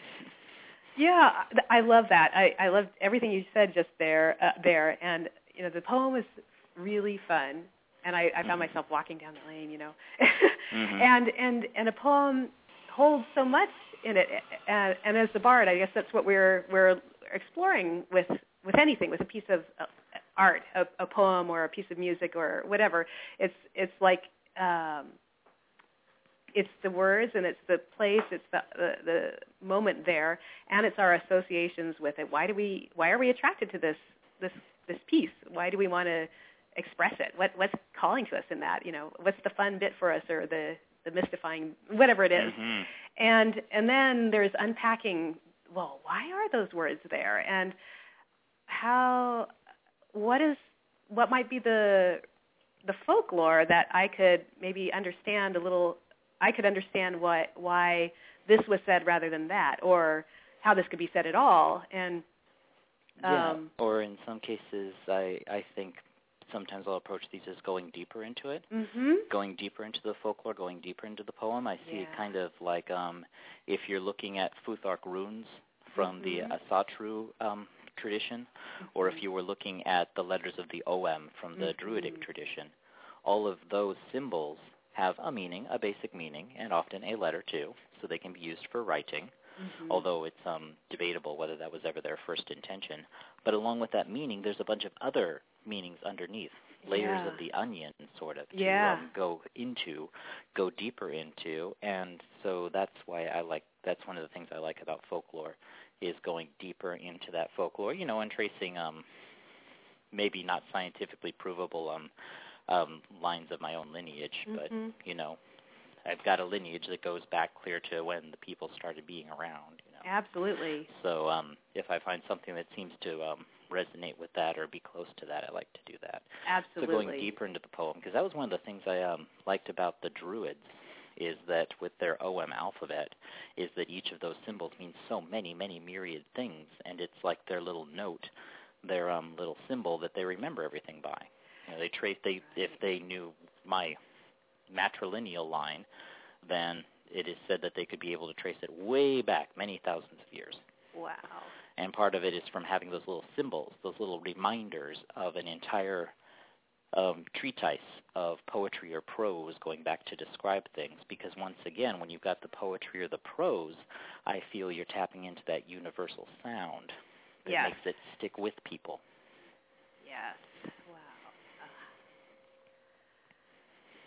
[SPEAKER 2] Yeah, I love that. I, I loved everything you said just there. Uh, there, and you know, the poem was really fun. And I, I found myself walking down the lane, you know,
[SPEAKER 3] mm-hmm.
[SPEAKER 2] and and and a poem holds so much in it. And, and as the bard, I guess that's what we're we're exploring with with anything, with a piece of uh, art, a, a poem or a piece of music or whatever. It's it's like um, it's the words and it's the place, it's the, the the moment there, and it's our associations with it. Why do we? Why are we attracted to this this this piece? Why do we want to express it? What what's calling to us in that? You know, what's the fun bit for us, or the the mystifying, whatever it is.
[SPEAKER 3] Mm-hmm.
[SPEAKER 2] And and then there's unpacking. Well, why are those words there? And how? What is? What might be the the folklore that I could maybe understand a little? I could understand what why this was said rather than that, or how this could be said at all. And
[SPEAKER 3] yeah,
[SPEAKER 2] um,
[SPEAKER 3] or in some cases, I I think. Sometimes I'll approach these as going deeper into it,
[SPEAKER 2] mm-hmm.
[SPEAKER 3] going deeper into the folklore, going deeper into the poem. I see
[SPEAKER 2] yeah.
[SPEAKER 3] it kind of like um, if you're looking at Futhark runes from
[SPEAKER 2] mm-hmm.
[SPEAKER 3] the Asatru um, tradition, mm-hmm. or if you were looking at the letters of the Ogham from the
[SPEAKER 2] mm-hmm.
[SPEAKER 3] Druidic tradition. All of those symbols have a meaning, a basic meaning, and often a letter too, so they can be used for writing, mm-hmm. although it's um, debatable whether that was ever their first intention. But along with that meaning, there's a bunch of other meanings underneath, layers
[SPEAKER 2] yeah.
[SPEAKER 3] of the onion, sort of, to
[SPEAKER 2] yeah.
[SPEAKER 3] um, go into, go deeper into, and so that's why I like, that's one of the things I like about folklore, is going deeper into that folklore, you know, and tracing um, maybe not scientifically provable um, um, lines of my own lineage,
[SPEAKER 2] mm-hmm.
[SPEAKER 3] but, you know, I've got a lineage that goes back clear to when the people started being around, you know.
[SPEAKER 2] Absolutely.
[SPEAKER 3] So um, if I find something that seems to um, resonate with that or be close to that, I like to do that.
[SPEAKER 2] Absolutely.
[SPEAKER 3] So going deeper into the poem, because that was one of the things I um, liked about the Druids, is that with their Ogham alphabet, is that each of those symbols means so many, many myriad things, and it's like their little note, their um, little symbol that they remember everything by. You know, they trace. They if they knew my matrilineal line, then it is said that they could be able to trace it way back many thousands of years.
[SPEAKER 2] Wow.
[SPEAKER 3] And part of it is from having those little symbols, those little reminders of an entire um, treatise of poetry or prose going back to describe things. Because once again, when you've got the poetry or the prose, I feel you're tapping into that universal sound that
[SPEAKER 2] yes.
[SPEAKER 3] makes it stick with people.
[SPEAKER 2] Yes. Wow.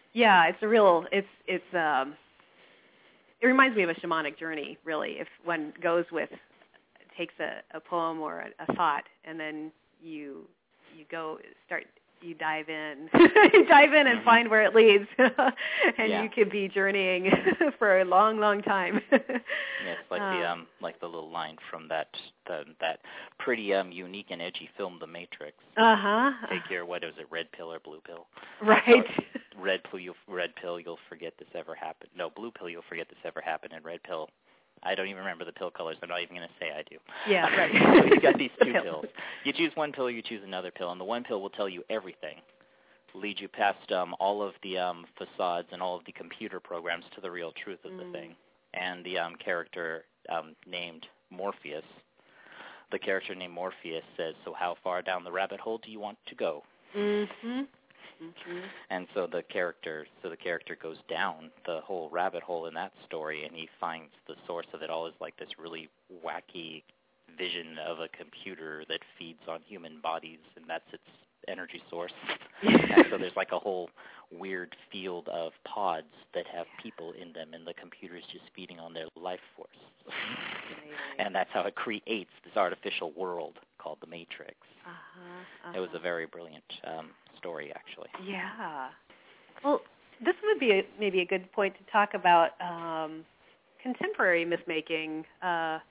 [SPEAKER 2] Yeah, it's a real, it's, it's, um, it reminds me of a shamanic journey, really, if one goes with, takes a, a poem or a, a thought, and then you, you go, start, you dive in, you dive in and
[SPEAKER 3] mm-hmm.
[SPEAKER 2] find where it leads, and
[SPEAKER 3] yeah.
[SPEAKER 2] you could be journeying for a long, long time.
[SPEAKER 3] Yeah, it's like um, the um, like the little line from that the, that pretty um unique and edgy film, The Matrix.
[SPEAKER 2] Uh huh.
[SPEAKER 3] Take your what is it, red pill or blue pill?
[SPEAKER 2] Right.
[SPEAKER 3] Or red pill, you'll red pill, you'll forget this ever happened. No, blue pill, you'll forget this ever happened, and red pill. I don't even remember the pill colors. I'm not even going to say I do.
[SPEAKER 2] Yeah, right.
[SPEAKER 3] So you got these two pills. You choose one pill, you choose another pill, and the one pill will tell you everything. Lead you past um, all of the um, facades and all of the computer programs to the real truth of mm. the thing. And the um, character um, named Morpheus, the character named Morpheus says, so how far down the rabbit hole do you want to go?
[SPEAKER 2] Mm-hmm. Mm-hmm.
[SPEAKER 3] And so the character, so the character goes down the whole rabbit hole in that story, and he finds the source of it all is like this really wacky vision of a computer that feeds on human bodies, and that's its energy source. And so there's like a whole weird field of pods that have people in them, and the computer's just feeding on their life force. And that's how it creates this artificial world called the Matrix.
[SPEAKER 2] Uh-huh, uh-huh.
[SPEAKER 3] It was a very brilliant um, story, actually.
[SPEAKER 2] Yeah. Well, this would be a, maybe a good point to talk about um, contemporary mythmaking. Uh,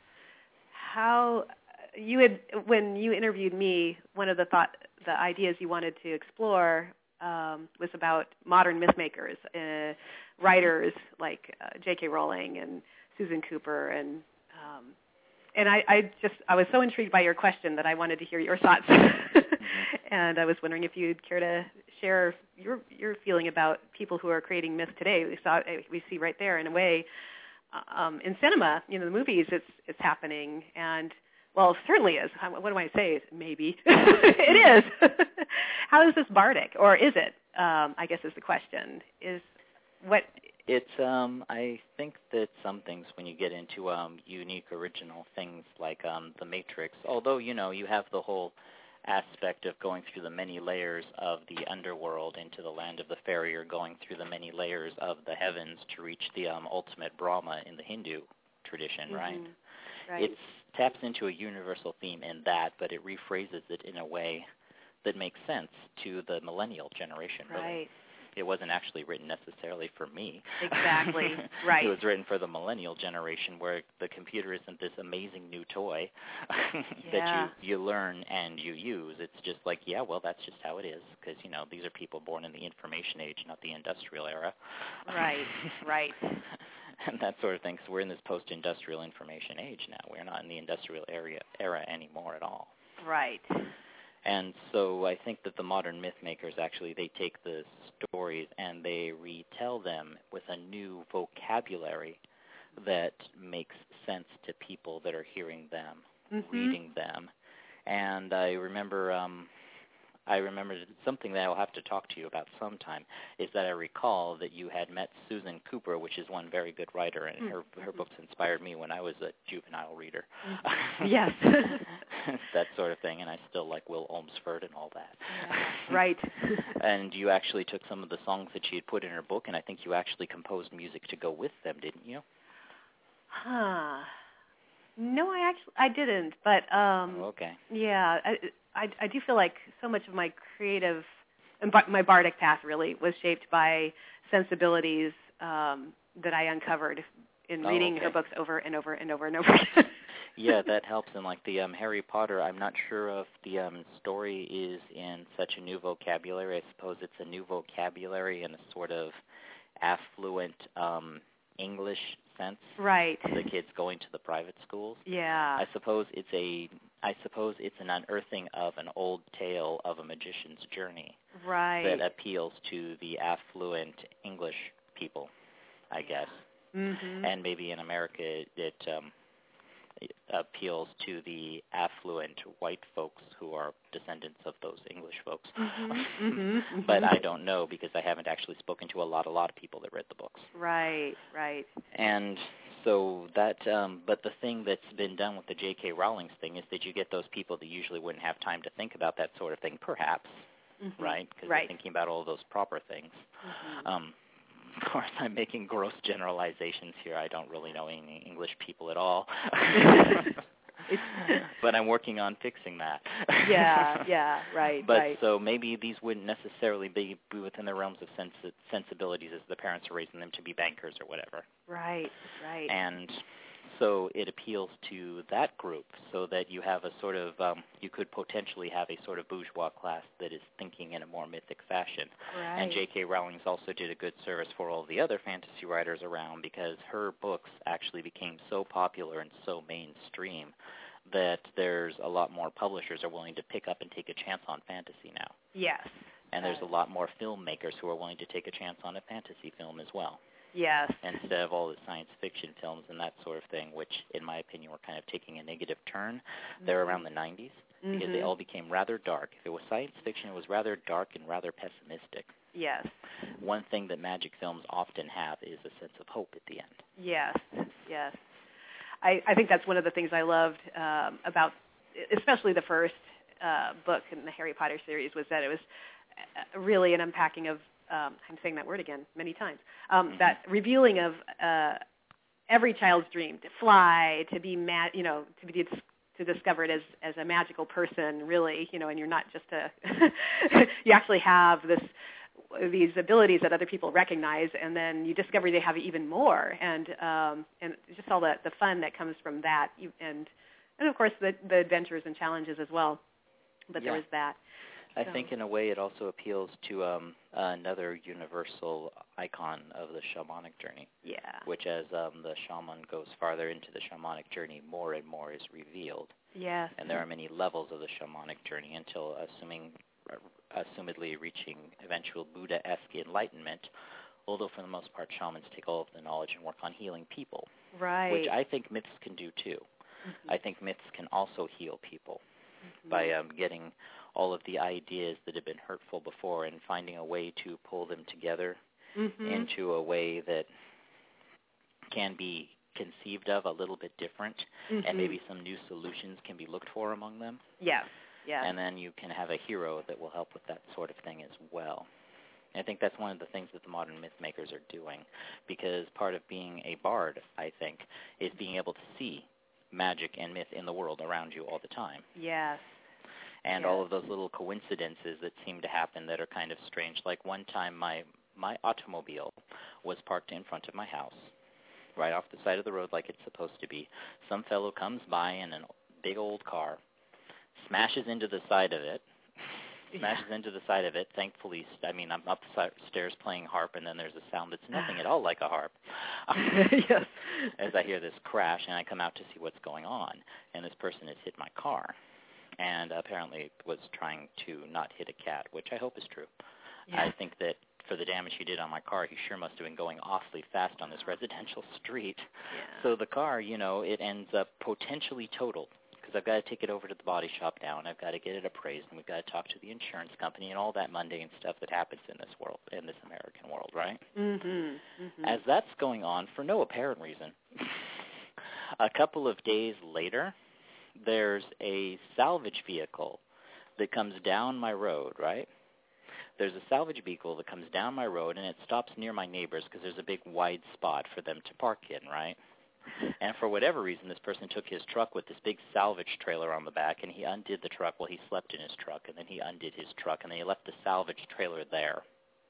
[SPEAKER 2] how you had, when you interviewed me, one of the thought, the ideas you wanted to explore um, was about modern mythmakers, uh, writers like uh, J K. Rowling and Susan Cooper, and um, and I, I just I was so intrigued by your question that I wanted to hear your thoughts, and I was wondering if you'd care to share your your feeling about people who are creating myth today. We saw we see right there in a way um, in cinema, you know, the movies, it's it's happening, and well, it certainly is. What do I say? Maybe it is. How is this bardic, or is it? Um, I guess is the question. Is what
[SPEAKER 3] it's. Um, I think that some things, when you get into um, unique, original things like um, the Matrix, although you know you have the whole aspect of going through the many layers of the underworld into the land of the fairy, or going through the many layers of the heavens to reach the um, ultimate Brahma in the Hindu tradition,
[SPEAKER 2] mm-hmm.
[SPEAKER 3] right?
[SPEAKER 2] Right.
[SPEAKER 3] It taps into a universal theme in that, but it rephrases it in a way that makes sense to the millennial generation. Really.
[SPEAKER 2] Right.
[SPEAKER 3] It wasn't actually written necessarily for me.
[SPEAKER 2] Exactly. Right.
[SPEAKER 3] It was written for the millennial generation, where the computer isn't this amazing new toy
[SPEAKER 2] yeah.
[SPEAKER 3] that you, you learn and you use. It's just like, yeah, well, that's just how it is, because, you know, these are people born in the information age, not the industrial era.
[SPEAKER 2] Right, right.
[SPEAKER 3] And that sort of thing. So we're in this post-industrial information age now. We're not in the industrial area, era anymore at all.
[SPEAKER 2] Right.
[SPEAKER 3] And so I think that the modern myth makers, actually, they take the stories and they retell them with a new vocabulary that makes sense to people that are hearing them,
[SPEAKER 2] mm-hmm.
[SPEAKER 3] reading them. And I remember um, I remember something that I'll have to talk to you about sometime, is that I recall that you had met Susan Cooper, which is one very good writer, and mm-hmm. her her books inspired me when I was a juvenile reader.
[SPEAKER 2] Mm-hmm. Yes.
[SPEAKER 3] That sort of thing, and I still like Will Olmsford and all that.
[SPEAKER 2] Yeah. Right.
[SPEAKER 3] And you actually took some of the songs that she had put in her book, and I think you actually composed music to go with them, didn't you?
[SPEAKER 2] Huh. No, I actually I didn't, but um,
[SPEAKER 3] oh, okay.
[SPEAKER 2] Yeah, I, I I do feel like so much of my creative, my bardic path really was shaped by sensibilities um, that I uncovered in
[SPEAKER 3] oh,
[SPEAKER 2] reading
[SPEAKER 3] okay.
[SPEAKER 2] her books over and over and over and over again.
[SPEAKER 3] Yeah, that helps. And like the um, Harry Potter, I'm not sure if the um, story is in such a new vocabulary. I suppose it's a new vocabulary in a sort of affluent um, English sense.
[SPEAKER 2] Right.
[SPEAKER 3] The kids going to the private schools.
[SPEAKER 2] Yeah.
[SPEAKER 3] I suppose it's a. I suppose it's an unearthing of an old tale of a magician's journey.
[SPEAKER 2] Right.
[SPEAKER 3] That appeals to the affluent English people, I guess.
[SPEAKER 2] Mm-hmm.
[SPEAKER 3] And maybe in America it. it um, appeals to the affluent white folks who are descendants of those English folks.
[SPEAKER 2] Mm-hmm, mm-hmm, mm-hmm.
[SPEAKER 3] But I don't know, because I haven't actually spoken to a lot, a lot of people that read the books.
[SPEAKER 2] Right, right.
[SPEAKER 3] And so that, um, but the thing that's been done with the J K. Rowling's thing is that you get those people that usually wouldn't have time to think about that sort of thing, perhaps.
[SPEAKER 2] Mm-hmm.
[SPEAKER 3] right? Because
[SPEAKER 2] right.
[SPEAKER 3] they're thinking about all those proper things.
[SPEAKER 2] Mm-hmm.
[SPEAKER 3] Um, of course, I'm making gross generalizations here. I don't really know any English people at all. But I'm working on fixing that.
[SPEAKER 2] yeah, yeah, right,
[SPEAKER 3] but
[SPEAKER 2] right.
[SPEAKER 3] so maybe these wouldn't necessarily be, be within the realms of sens- sensibilities as the parents are raising them to be bankers or whatever.
[SPEAKER 2] Right, right.
[SPEAKER 3] And so it appeals to that group so that you have a sort of, um, you could potentially have a sort of bourgeois class that is thinking in a more mythic fashion.
[SPEAKER 2] Right.
[SPEAKER 3] And J K. Rowling also did a good service for all the other fantasy writers around because her books actually became so popular and so mainstream that there's a lot more publishers are willing to pick up and take a chance on fantasy now.
[SPEAKER 2] Yes.
[SPEAKER 3] And there's
[SPEAKER 2] uh,
[SPEAKER 3] a lot more filmmakers who are willing to take a chance on a fantasy film as well.
[SPEAKER 2] Yes.
[SPEAKER 3] Instead of all the science fiction films and that sort of thing, which in my opinion were kind of taking a negative turn. Mm-hmm. They're around the nineties because mm-hmm. they all became rather dark. If it was science fiction, it was rather dark and rather pessimistic.
[SPEAKER 2] Yes.
[SPEAKER 3] One thing that magic films often have is a sense of hope at the end.
[SPEAKER 2] Yes, yes. I, I think that's one of the things I loved um, about, especially the first uh, book in the Harry Potter series, was that it was really an unpacking of, um, I'm saying that word again many times, um,
[SPEAKER 3] mm-hmm.
[SPEAKER 2] that revealing of uh, every child's dream, to fly, to be, ma- you know, to be to discover it as, as a magical person, really, you know, and you're not just a, you actually have this, these abilities that other people recognize, and then you discover they have even more, and um, and just all the, the fun that comes from that, and and of course the, the adventures and challenges as well. But
[SPEAKER 3] yeah.
[SPEAKER 2] there was that.
[SPEAKER 3] I
[SPEAKER 2] so.
[SPEAKER 3] think in a way it also appeals to um, another universal icon of the shamanic journey.
[SPEAKER 2] Yeah.
[SPEAKER 3] Which, as um, the shaman goes farther into the shamanic journey, more and more is revealed.
[SPEAKER 2] Yes.
[SPEAKER 3] And there are many levels of the shamanic journey until, assuming, assumedly reaching eventual Buddha-esque enlightenment, although for the most part shamans take all of the knowledge and work on healing people.
[SPEAKER 2] Right.
[SPEAKER 3] Which I think myths can do too. Mm-hmm. I think myths can also heal people mm-hmm. by um, getting all of the ideas that have been hurtful before and finding a way to pull them together mm-hmm. into a way that can be conceived of a little bit different, mm-hmm. and maybe some new solutions can be looked for among them.
[SPEAKER 2] Yes, yes.
[SPEAKER 3] And then you can have a hero that will help with that sort of thing as well. And I think that's one of the things that the modern myth makers are doing, because part of being a bard, I think, is being able to see magic and myth in the world around you all the time.
[SPEAKER 2] Yes.
[SPEAKER 3] And
[SPEAKER 2] yes.
[SPEAKER 3] all of those little coincidences that seem to happen that are kind of strange. Like one time my, my automobile was parked in front of my house, right off the side of the road like it's supposed to be. Some fellow comes by in a big old car, smashes into the side of it, smashes yeah. into the side of it. Thankfully, I mean, I'm up the stairs playing harp, and then there's a sound that's nothing at all like a harp.
[SPEAKER 2] yes.
[SPEAKER 3] As I hear this crash, and I come out to see what's going on, and this person has hit my car, and apparently was trying to not hit a cat, which I hope is true. Yeah. I think that for the damage he did on my car, he sure must have been going awfully fast on this residential street.
[SPEAKER 2] Yeah.
[SPEAKER 3] So the car, you know, it ends up potentially totaled, because I've got to take it over to the body shop now, and I've got to get it appraised, and we've got to talk to the insurance company and all that mundane stuff that happens in this world, in this American world, right?
[SPEAKER 2] Mm-hmm. Mm-hmm.
[SPEAKER 3] As that's going on, for no apparent reason, a couple of days later, there's a salvage vehicle that comes down my road, right? There's a salvage vehicle that comes down my road, and it stops near my neighbors because there's a big wide spot for them to park in, right? And for whatever reason, this person took his truck with this big salvage trailer on the back, and he undid the truck while he slept in his truck, and then he undid his truck, and then he left the salvage trailer there.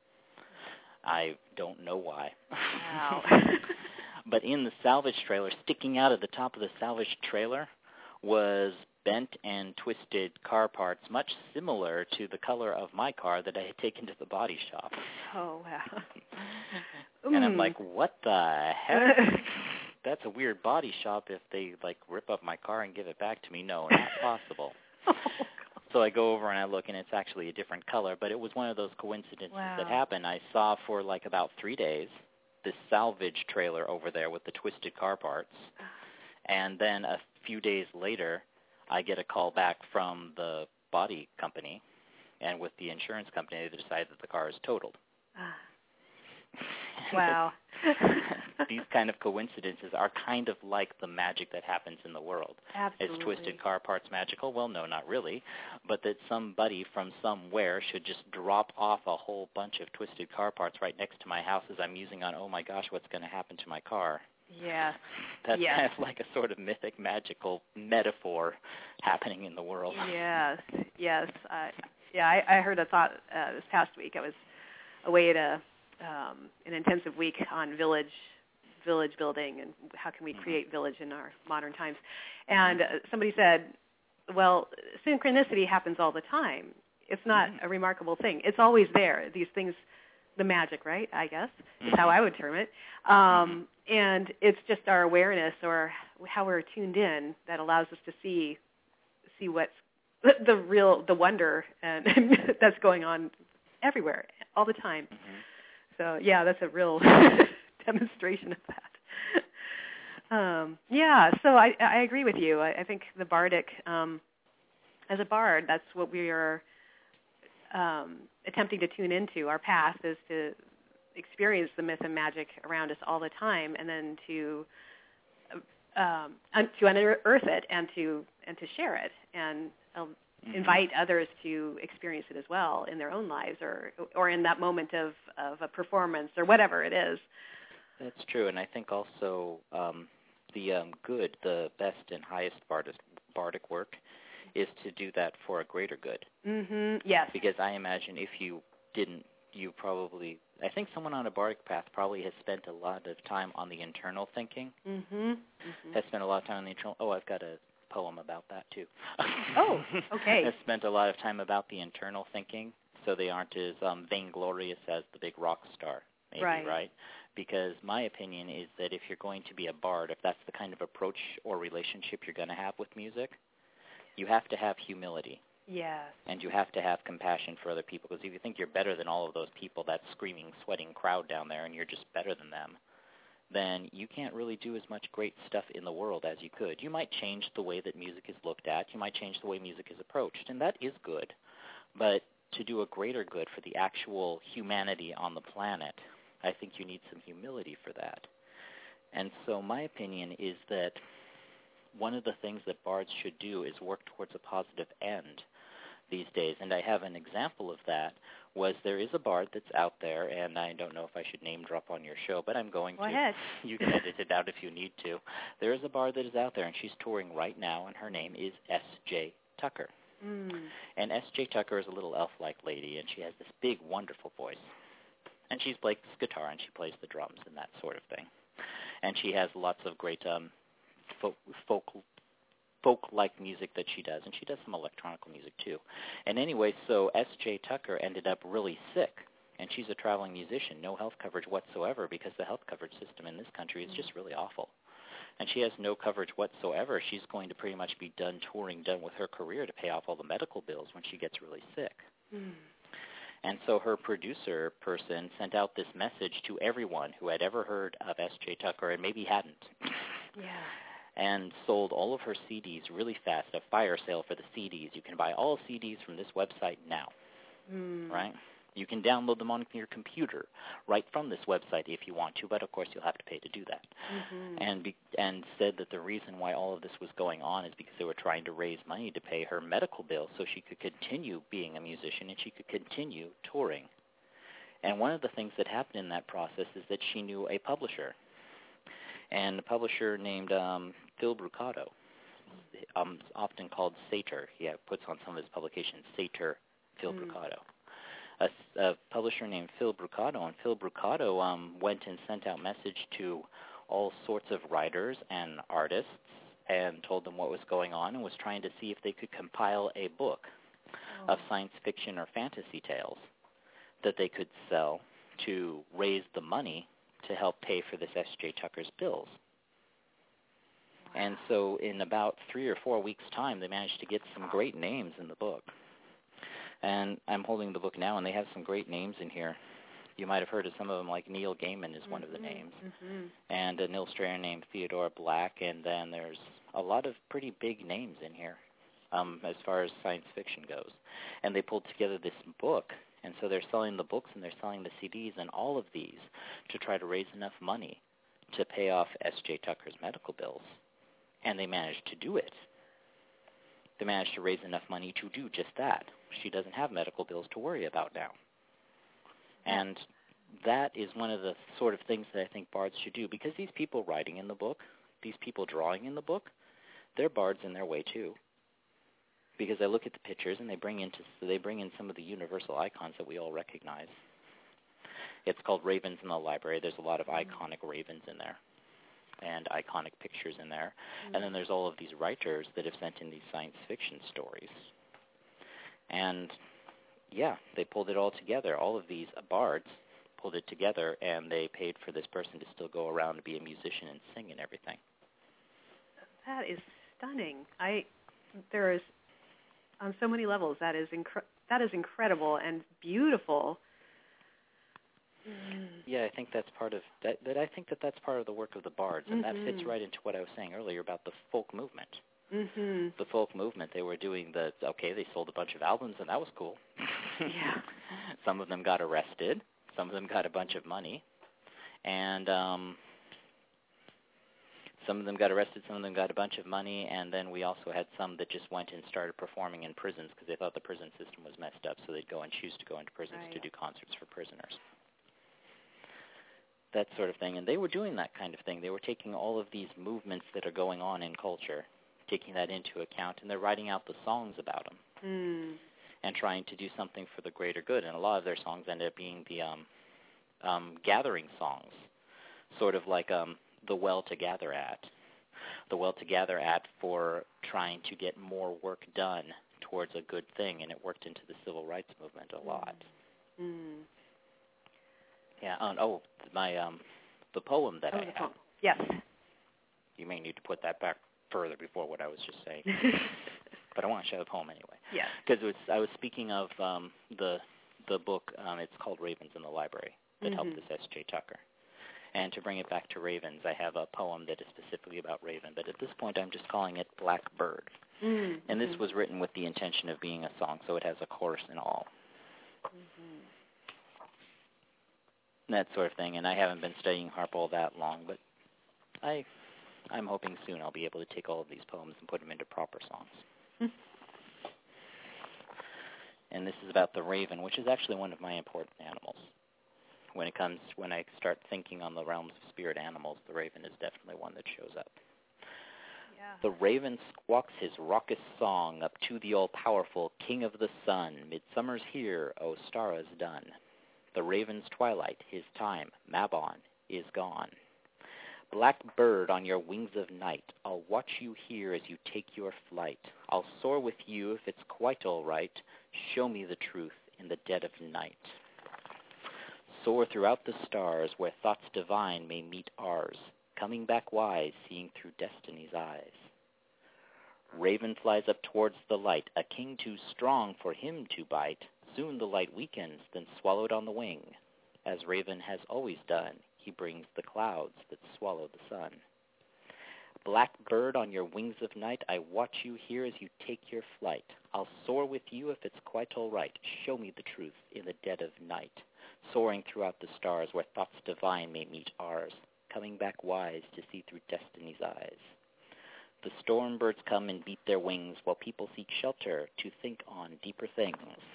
[SPEAKER 3] I don't know why.
[SPEAKER 2] Wow.
[SPEAKER 3] But in the salvage trailer, sticking out of the top of the salvage trailer, was bent and twisted car parts, much similar to the color of my car that I had taken to the body shop.
[SPEAKER 2] Oh, wow.
[SPEAKER 3] And I'm like, what the heck? That's a weird body shop if they, like, rip up my car and give it back to me. No, not possible. Oh, so I go over and I look, and it's actually a different color, but it was one of those coincidences wow. that happened. I saw for, like, about three days this salvage trailer over there with the twisted car parts, and then a few days later, I get a call back from the body company, and with the insurance company, they decide that the car is totaled.
[SPEAKER 2] Wow.
[SPEAKER 3] These kind of coincidences are kind of like the magic that happens in the world.
[SPEAKER 2] Absolutely.
[SPEAKER 3] Is twisted car parts magical? Well, no, not really. But that somebody from somewhere should just drop off a whole bunch of twisted car parts right next to my house as I'm using on, oh my gosh, what's going to happen to my car?
[SPEAKER 2] Yeah.
[SPEAKER 3] That's
[SPEAKER 2] yes.
[SPEAKER 3] kind of like a sort of mythic, magical metaphor happening in the world.
[SPEAKER 2] Yes, yes. Uh, yeah, I, I heard a thought uh, this past week. I was away at a, um, an intensive week on village village building and how can we create village in our modern times. And uh, somebody said, well, synchronicity happens all the time. It's not mm-hmm. a remarkable thing. It's always there. These things, the magic, right, I guess, mm-hmm. is how I would term it. Um, mm-hmm. And it's just our awareness or how we're tuned in that allows us to see see what's the real, the wonder and that's going on everywhere, all the time.
[SPEAKER 3] Mm-hmm.
[SPEAKER 2] So, yeah, that's a real demonstration of that. Um, yeah, so I, I agree with you. I, I think the bardic, um, as a bard, that's what we are um, attempting to tune into. Our path is to experience the myth and magic around us all the time, and then to um, un- to unearth it and to and to share it and uh, mm-hmm. invite others to experience it as well in their own lives or or in that moment of, of a performance or whatever it is.
[SPEAKER 3] That's true, and I think also um, the um, good, the best and highest bardic, bardic work is to do that for a greater good.
[SPEAKER 2] Mm-hmm. Yes.
[SPEAKER 3] Because I imagine if you didn't, you probably, I think someone on a bardic path probably has spent a lot of time on the internal thinking.
[SPEAKER 2] Mm-hmm. Mm-hmm.
[SPEAKER 3] Has spent a lot of time on the internal, oh, I've got a poem about that too.
[SPEAKER 2] Oh, okay.
[SPEAKER 3] Has spent a lot of time about the internal thinking, so they aren't as um, vainglorious as the big rock star, maybe,
[SPEAKER 2] right?
[SPEAKER 3] right? Because my opinion is that if you're going to be a bard, if that's the kind of approach or relationship you're going to have with music, you have to have humility.
[SPEAKER 2] Yes.
[SPEAKER 3] And you have to have compassion for other people, because if you think you're better than all of those people, that screaming, sweating crowd down there, and you're just better than them, then you can't really do as much great stuff in the world as you could. You might change the way that music is looked at. You might change the way music is approached, and that is good. But to do a greater good for the actual humanity on the planet, I think you need some humility for that. And so my opinion is that one of the things that bards should do is work towards a positive end these days. And I have an example of that was there is a bard that's out there, and I don't know if I should name drop on your show, but I'm going
[SPEAKER 2] Go
[SPEAKER 3] to.
[SPEAKER 2] ahead.
[SPEAKER 3] You can edit it out if you need to. There is a bard that is out there, and she's touring right now, and her name is S J Tucker.
[SPEAKER 2] Mm.
[SPEAKER 3] And S J Tucker is a little elf-like lady, and she has this big, wonderful voice. And she plays guitar, and she plays the drums and that sort of thing. And she has lots of great um, folk, folk, folk-like music that she does, and she does some electronic music too. And anyway, so S J Tucker ended up really sick, and she's a traveling musician, no health coverage whatsoever, because the health coverage system in this country is just really awful. And she has no coverage whatsoever. She's going to pretty much be done touring, done with her career to pay off all the medical bills when she gets really sick.
[SPEAKER 2] Mm.
[SPEAKER 3] And so her producer person sent out this message to everyone who had ever heard of S J Tucker and maybe hadn't.
[SPEAKER 2] Yeah.
[SPEAKER 3] And sold all of her C Ds really fast, a fire sale for the C Ds. You can buy all C Ds from this website now,
[SPEAKER 2] mm.
[SPEAKER 3] right? You can download them on your computer right from this website if you want to, but of course you'll have to pay to do that.
[SPEAKER 2] Mm-hmm.
[SPEAKER 3] And be, and said that the reason why all of this was going on is because they were trying to raise money to pay her medical bills so she could continue being a musician and she could continue touring. And one of the things that happened in that process is that she knew a publisher, and a publisher named um, Phil Brucato, um, often called Satyr. He puts on some of his publications Satyr Phil mm. Brucato. A, a publisher named Phil Brucato, and Phil Brucato um, went and sent out message to all sorts of writers and artists and told them what was going on and was trying to see if they could compile a book oh. of science fiction or fantasy tales that they could sell to raise the money to help pay for this S J Tucker's bills. Wow. And so in about three or four weeks' time, they managed to get some great names in the book. And I'm holding the book now, and they have some great names in here. You might have heard of some of them, like Neil Gaiman is mm-hmm. one of the names,
[SPEAKER 2] mm-hmm.
[SPEAKER 3] and an illustrator named Theodore Black, and then there's a lot of pretty big names in here um, as far as science fiction goes. And they pulled together this book, And so they're selling the books and they're selling the C Ds and all of these to try to raise enough money to pay off S J Tucker's medical bills. And they managed to do it. They managed to raise enough money to do just that. She doesn't have medical bills to worry about now. And that is one of the sort of things that I think bards should do, because these people writing in the book, these people drawing in the book, they're bards in their way too. Because I look at the pictures and they bring into they bring in some of the universal icons that we all recognize. It's called Ravens in the Library. There's a lot of iconic ravens in there and iconic pictures in there. Mm-hmm. And then there's all of these writers that have sent in these science fiction stories. And yeah, they pulled it all together. All of these bards pulled it together, and they paid for this person to still go around and be a musician and sing and everything.
[SPEAKER 2] That is stunning. I there is on so many levels that is incre- that is incredible and beautiful.
[SPEAKER 3] Yeah, I think that's part of that. That I think that that's part of the work of the bards, and
[SPEAKER 2] mm-hmm.
[SPEAKER 3] that fits right into what I was saying earlier about the folk movement.
[SPEAKER 2] Mm-hmm.
[SPEAKER 3] The folk movement, they were doing the okay. They sold a bunch of albums, and that was cool.
[SPEAKER 2] Yeah.
[SPEAKER 3] Some of them got arrested. Some of them got a bunch of money, and um, some of them got arrested. Some of them got a bunch of money, and then we also had some that just went and started performing in prisons because they thought the prison system was messed up, so they'd go and choose to go into prisons
[SPEAKER 2] right.
[SPEAKER 3] to do concerts for prisoners. That sort of thing, and they were doing that kind of thing. They were taking all of these movements that are going on in culture, taking that into account, and they're writing out the songs about them.
[SPEAKER 2] Mm.
[SPEAKER 3] And trying to do something for the greater good. And a lot of their songs ended up being the um, um, gathering songs, sort of like um, the Well to Gather At. The Well to Gather At for trying to get more work done towards a good thing, and it worked into the civil rights movement a lot.
[SPEAKER 2] Mm.
[SPEAKER 3] Yeah, and, oh, my um, the poem that
[SPEAKER 2] oh,
[SPEAKER 3] I
[SPEAKER 2] the
[SPEAKER 3] have.
[SPEAKER 2] poem. Yes.
[SPEAKER 3] You may need to put that back further before what I was just saying. But I want to share the poem anyway.
[SPEAKER 2] Yes.
[SPEAKER 3] Because I was speaking of um, the the book. Um, it's called Ravens in the Library that
[SPEAKER 2] mm-hmm.
[SPEAKER 3] helped this S J Tucker. And to bring it back to ravens, I have a poem that is specifically about raven. But at this point, I'm just calling it Blackbird.
[SPEAKER 2] Mm-hmm.
[SPEAKER 3] And this was written with the intention of being a song, so it has a chorus and all.
[SPEAKER 2] Mm-hmm.
[SPEAKER 3] That sort of thing. And I haven't been studying harp all that long, but I, I'm hoping soon I'll be able to take all of these poems and put them into proper songs. And this is about the raven, which is actually one of my important animals. When it comes, when I start thinking on the realms of spirit animals, the raven is definitely one that shows up.
[SPEAKER 2] Yeah.
[SPEAKER 3] The raven squawks his raucous song up to the all-powerful King of the Sun. Midsummer's here, O star is done. The raven's twilight, his time, Mabon, is gone. Black bird on your wings of night, I'll watch you here as you take your flight. I'll soar with you if it's quite all right. Show me the truth in the dead of night. Soar throughout the stars where thoughts divine may meet ours, coming back wise, seeing through destiny's eyes. Raven flies up towards the light, a king too strong for him to bite. Soon the light weakens, then swallowed on the wing. As raven has always done, he brings the clouds that swallow the sun. Black bird on your wings of night, I watch you here as you take your flight. I'll soar with you if it's quite all right. Show me the truth in the dead of night. Soaring throughout the stars where thoughts divine may meet ours. Coming back wise to see through destiny's eyes. The storm birds come and beat their wings while people seek shelter to think on deeper things.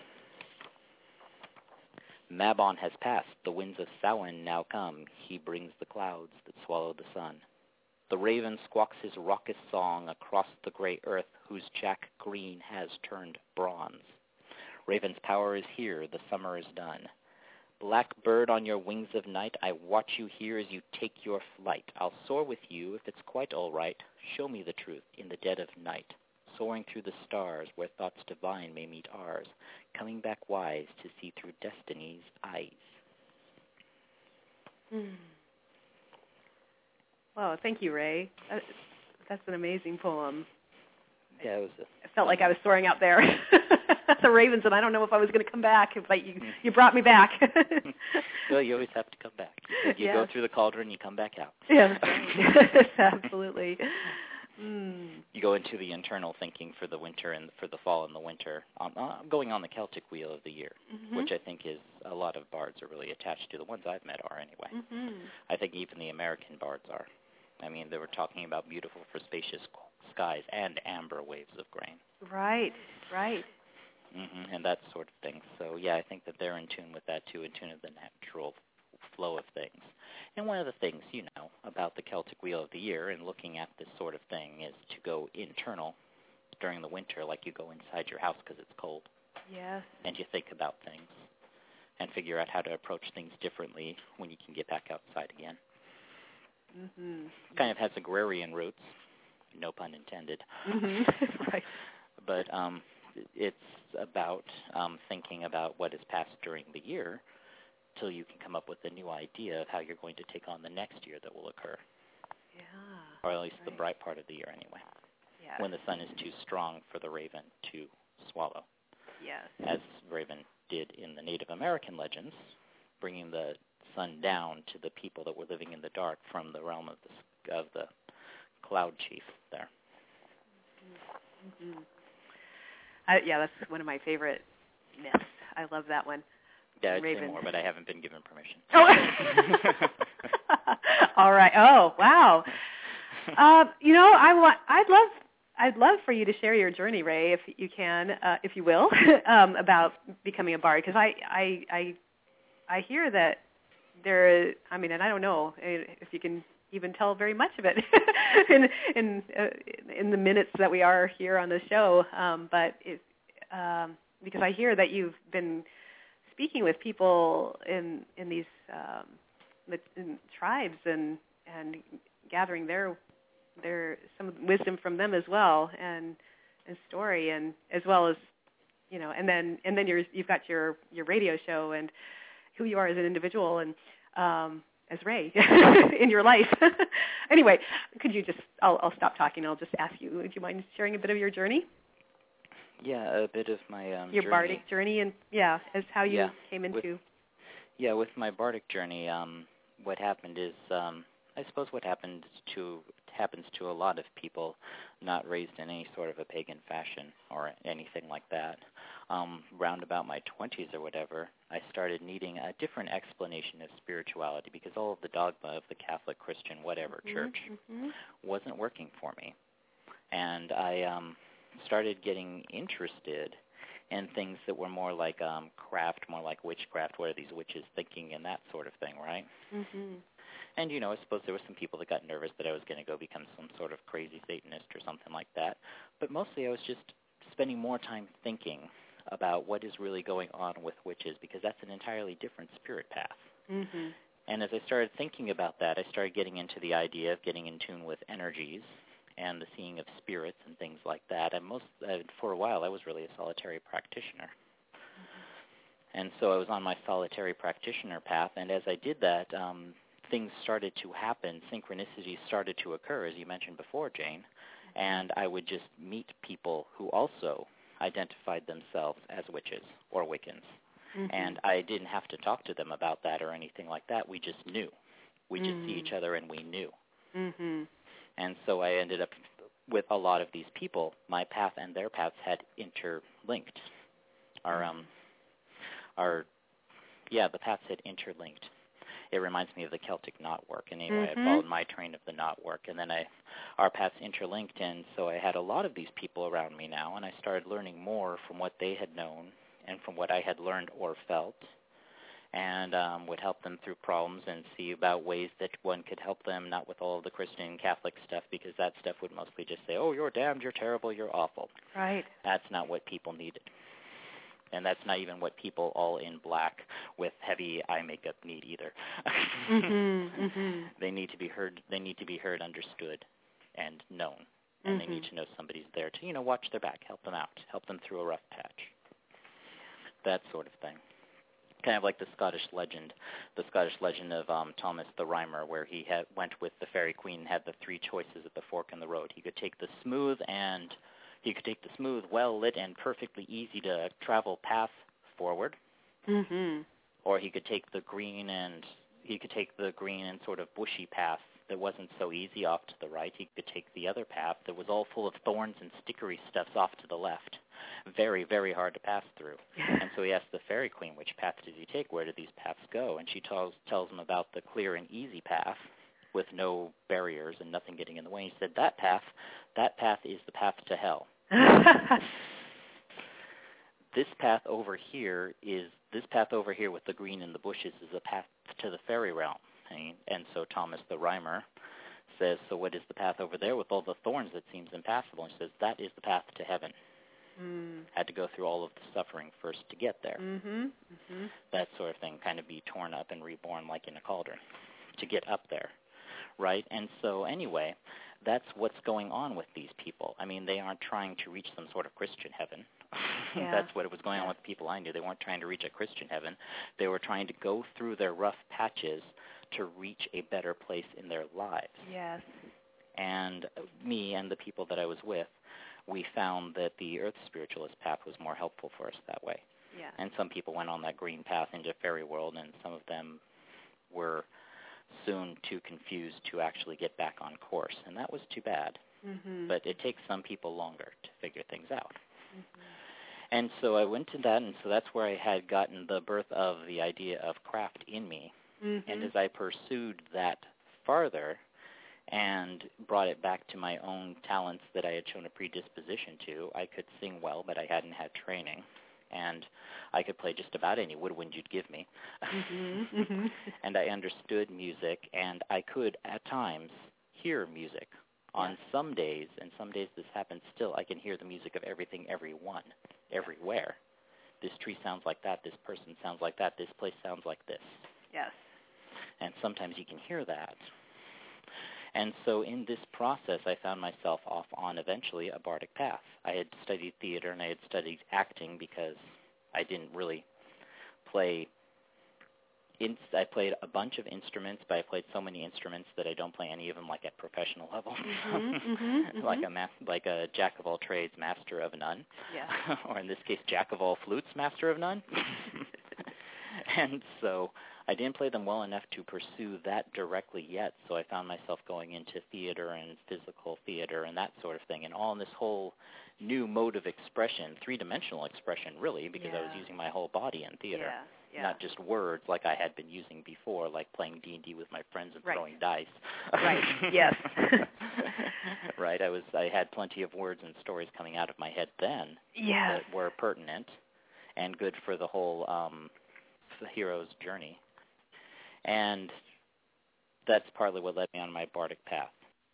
[SPEAKER 3] Mabon has passed, the winds of Samhain now come. He brings the clouds that swallow the sun. The raven squawks his raucous song across the gray earth whose jack green has turned bronze. Raven's power is here, the summer is done. Black bird on your wings of night, I watch you here as you take your flight. I'll soar with you if it's quite all right. Show me the truth in the dead of night. Soaring through the stars where thoughts divine may meet ours. Coming back wise to see through destiny's eyes.
[SPEAKER 2] Mm. Wow, thank you, Ray. That, that's an amazing poem.
[SPEAKER 3] Yeah, it was. A,
[SPEAKER 2] I felt like I was soaring out there at the ravens, and I don't know if I was going to come back, but you you brought me back.
[SPEAKER 3] Well, you always have to come back. You
[SPEAKER 2] yes.
[SPEAKER 3] go through the cauldron, you come back out.
[SPEAKER 2] Yeah, that's right. Absolutely. Mm.
[SPEAKER 3] You go into the internal thinking for the winter and for the fall and the winter. Um, uh, I'm going on the Celtic Wheel of the Year, mm-hmm. which I think is a lot of bards are really attached to. The ones I've met are anyway. Mm-hmm. I think even the American bards are. I mean, they were talking about beautiful for spacious skies and amber waves of grain.
[SPEAKER 2] Right, right.
[SPEAKER 3] Mm-hmm, and that sort of thing. So, yeah, I think that they're in tune with that, too, in tune with the natural flow of things. And one of the things, you know, about the Celtic Wheel of the Year and looking at this sort of thing is to go internal during the winter, like you go inside your house because it's cold.
[SPEAKER 2] Yes.
[SPEAKER 3] And you think about things and figure out how to approach things differently when you can get back outside again.
[SPEAKER 2] Mm-hmm.
[SPEAKER 3] Kind of has agrarian roots, no pun intended.
[SPEAKER 2] Mm-hmm. Right.
[SPEAKER 3] But um, it's about um, thinking about what has passed during the year till you can come up with a new idea of how you're going to take on the next year that will occur.
[SPEAKER 2] Yeah.
[SPEAKER 3] Or at least
[SPEAKER 2] right.
[SPEAKER 3] the bright part of the year anyway.
[SPEAKER 2] Yes.
[SPEAKER 3] When the sun is too strong for the raven to swallow.
[SPEAKER 2] Yes.
[SPEAKER 3] As Raven did in the Native American legends, bringing the sun down to the people that were living in the dark from the realm of the, of the cloud chief there.
[SPEAKER 2] Mm-hmm. I, yeah, that's one of my favorite myths. I love that one.
[SPEAKER 3] Yeah, I'd
[SPEAKER 2] Raven.
[SPEAKER 3] say more, but I haven't been given permission.
[SPEAKER 2] Oh. All right. Oh, wow. Uh, you know, I want. I'd love. I'd love for you to share your journey, Ray, if you can, uh, if you will, um, about becoming a bard. Because I, I, I, I hear that there. I mean, and I don't know if you can even tell very much of it in in uh, in the minutes that we are here on the show. Um, but it, um, because I hear that you've been speaking with people in in these um, in tribes and and gathering their their some wisdom from them as well and and story and as well as you know and then and then you're you've got your your radio show and who you are as an individual and um, as Ray in your life. Anyway, could you just I'll I'll stop talking. I'll just ask you. Would you mind sharing a bit of your journey?
[SPEAKER 3] Yeah, a bit of my um,
[SPEAKER 2] your
[SPEAKER 3] journey.
[SPEAKER 2] bardic journey, and yeah, as how you
[SPEAKER 3] yeah,
[SPEAKER 2] came into.
[SPEAKER 3] With, yeah, with my bardic journey, um, what happened is, um, I suppose, what happened to happens to a lot of people not raised in any sort of a pagan fashion or anything like that. Um, round about my twenties or whatever, I started needing a different explanation of spirituality because all of the dogma of the Catholic, Christian, whatever mm-hmm, church mm-hmm. wasn't working for me, and I. Um, started getting interested in things that were more like um, craft, more like witchcraft, what are these witches thinking and that sort of thing, right?
[SPEAKER 2] Mm-hmm.
[SPEAKER 3] And, you know, I suppose there were some people that got nervous that I was going to go become some sort of crazy Satanist or something like that. But mostly I was just spending more time thinking about what is really going on with witches because that's an entirely different spirit path.
[SPEAKER 2] Mm-hmm.
[SPEAKER 3] And as I started thinking about that, I started getting into the idea of getting in tune with energies and the seeing of spirits and things like that. And most, uh, for a while, I was really a solitary practitioner. Mm-hmm. And so I was on my solitary practitioner path, and as I did that, um, things started to happen. Synchronicities started to occur, as you mentioned before, Jane. Mm-hmm. And I would just meet people who also identified themselves as witches or Wiccans. Mm-hmm. And I didn't have to talk to them about that or anything like that. We just knew. We mm-hmm. just see each other, and we knew.
[SPEAKER 2] Mm-hmm.
[SPEAKER 3] And so I ended up with a lot of these people. My path and their paths had interlinked. Our, um, our, yeah, the paths had interlinked. It reminds me of the Celtic knotwork. And anyway, mm-hmm. I followed my train of the knotwork, and then I, our paths interlinked. And so I had a lot of these people around me now, and I started learning more from what they had known and from what I had learned or felt, and um, would help them through problems and see about ways that one could help them, not with all of the Christian and Catholic stuff, because that stuff would mostly just say, oh, you're damned, you're terrible, you're awful.
[SPEAKER 2] Right.
[SPEAKER 3] That's not what people needed. And that's not even what people all in black with heavy eye makeup need either.
[SPEAKER 2] mm-hmm, mm-hmm.
[SPEAKER 3] They need to be heard, they need to be heard, understood, and known. And mm-hmm. they need to know somebody's there to, you know, watch their back, help them out, help them through a rough patch. That sort of thing. Kind of like the Scottish legend, the Scottish legend of um, Thomas the Rhymer, where he had, went with the fairy queen and had the three choices at the fork in the road. He could take the smooth and he could take the smooth, well lit, and perfectly easy to travel path forward,
[SPEAKER 2] mm-hmm.
[SPEAKER 3] or he could take the green and he could take the green and sort of bushy path that wasn't so easy off to the right, he could take the other path that was all full of thorns and stickery stuffs off to the left. Very, very hard to pass through. And so he asked the Fairy Queen, which path did he take? Where did these paths go? And she tells, tells him about the clear and easy path with no barriers and nothing getting in the way. He said, that path, that path is the path to hell. This path over here is, this path over here with the green in the bushes is a path to the fairy realm. And, and so Thomas the Rhymer says, so what is the path over there with all the thorns that seems impassable? And he says, that is the path to heaven. Mm. Had to go through all of the suffering first to get there. Mm-hmm. Mm-hmm. That sort of thing, kind of be torn up and reborn like in a cauldron to get up there, right? And so anyway, that's what's going on with these people. I mean, they aren't trying to reach some sort of Christian heaven. Yeah. That's what was going on with the people I knew. They weren't trying to reach a Christian heaven. They were trying to go through their rough patches to reach a better place in their lives.
[SPEAKER 2] Yes.
[SPEAKER 3] And me and the people that I was with, we found that the Earth Spiritualist path was more helpful for us that way.
[SPEAKER 2] Yeah.
[SPEAKER 3] And some people went on that green path into fairy world, and some of them were soon too confused to actually get back on course, and that was too bad. Mm-hmm. But it takes some people longer to figure things out. Mm-hmm. And so I went to that, and so that's where I had gotten the birth of the idea of craft in me. Mm-hmm. And as I pursued that farther and brought it back to my own talents that I had shown a predisposition to, I could sing well, but I hadn't had training. And I could play just about any woodwind you'd give me. Mm-hmm. Mm-hmm. And I understood music, and I could, at times, hear music. On yeah. some days, and some days this happens still, I can hear the music of everything, everyone, everywhere. This tree sounds like that. This person sounds like that. This place sounds like this.
[SPEAKER 2] Yes.
[SPEAKER 3] And sometimes you can hear that. And so in this process, I found myself off on eventually a bardic path. I had studied theater and I had studied acting because I didn't really play. In, I played a bunch of instruments, but I played so many instruments that I don't play any of them like at professional level. Mm-hmm, mm-hmm, like mm-hmm. a ma- like a jack of all trades, master of none.
[SPEAKER 2] Yeah.
[SPEAKER 3] Or in this case, jack of all flutes, master of none. And so I didn't play them well enough to pursue that directly yet, so I found myself going into theater and physical theater and that sort of thing, and all in this whole new mode of expression, three-dimensional expression really, because yeah. I was using my whole body in theater,
[SPEAKER 2] yeah. Yeah.
[SPEAKER 3] not just words like I had been using before, like playing D and D with my friends and
[SPEAKER 2] right.
[SPEAKER 3] throwing dice.
[SPEAKER 2] Right, yes.
[SPEAKER 3] Right, I was. I had plenty of words and stories coming out of my head then
[SPEAKER 2] yes.
[SPEAKER 3] that were pertinent and good for the whole um, the hero's journey. And that's partly what led me on my bardic path.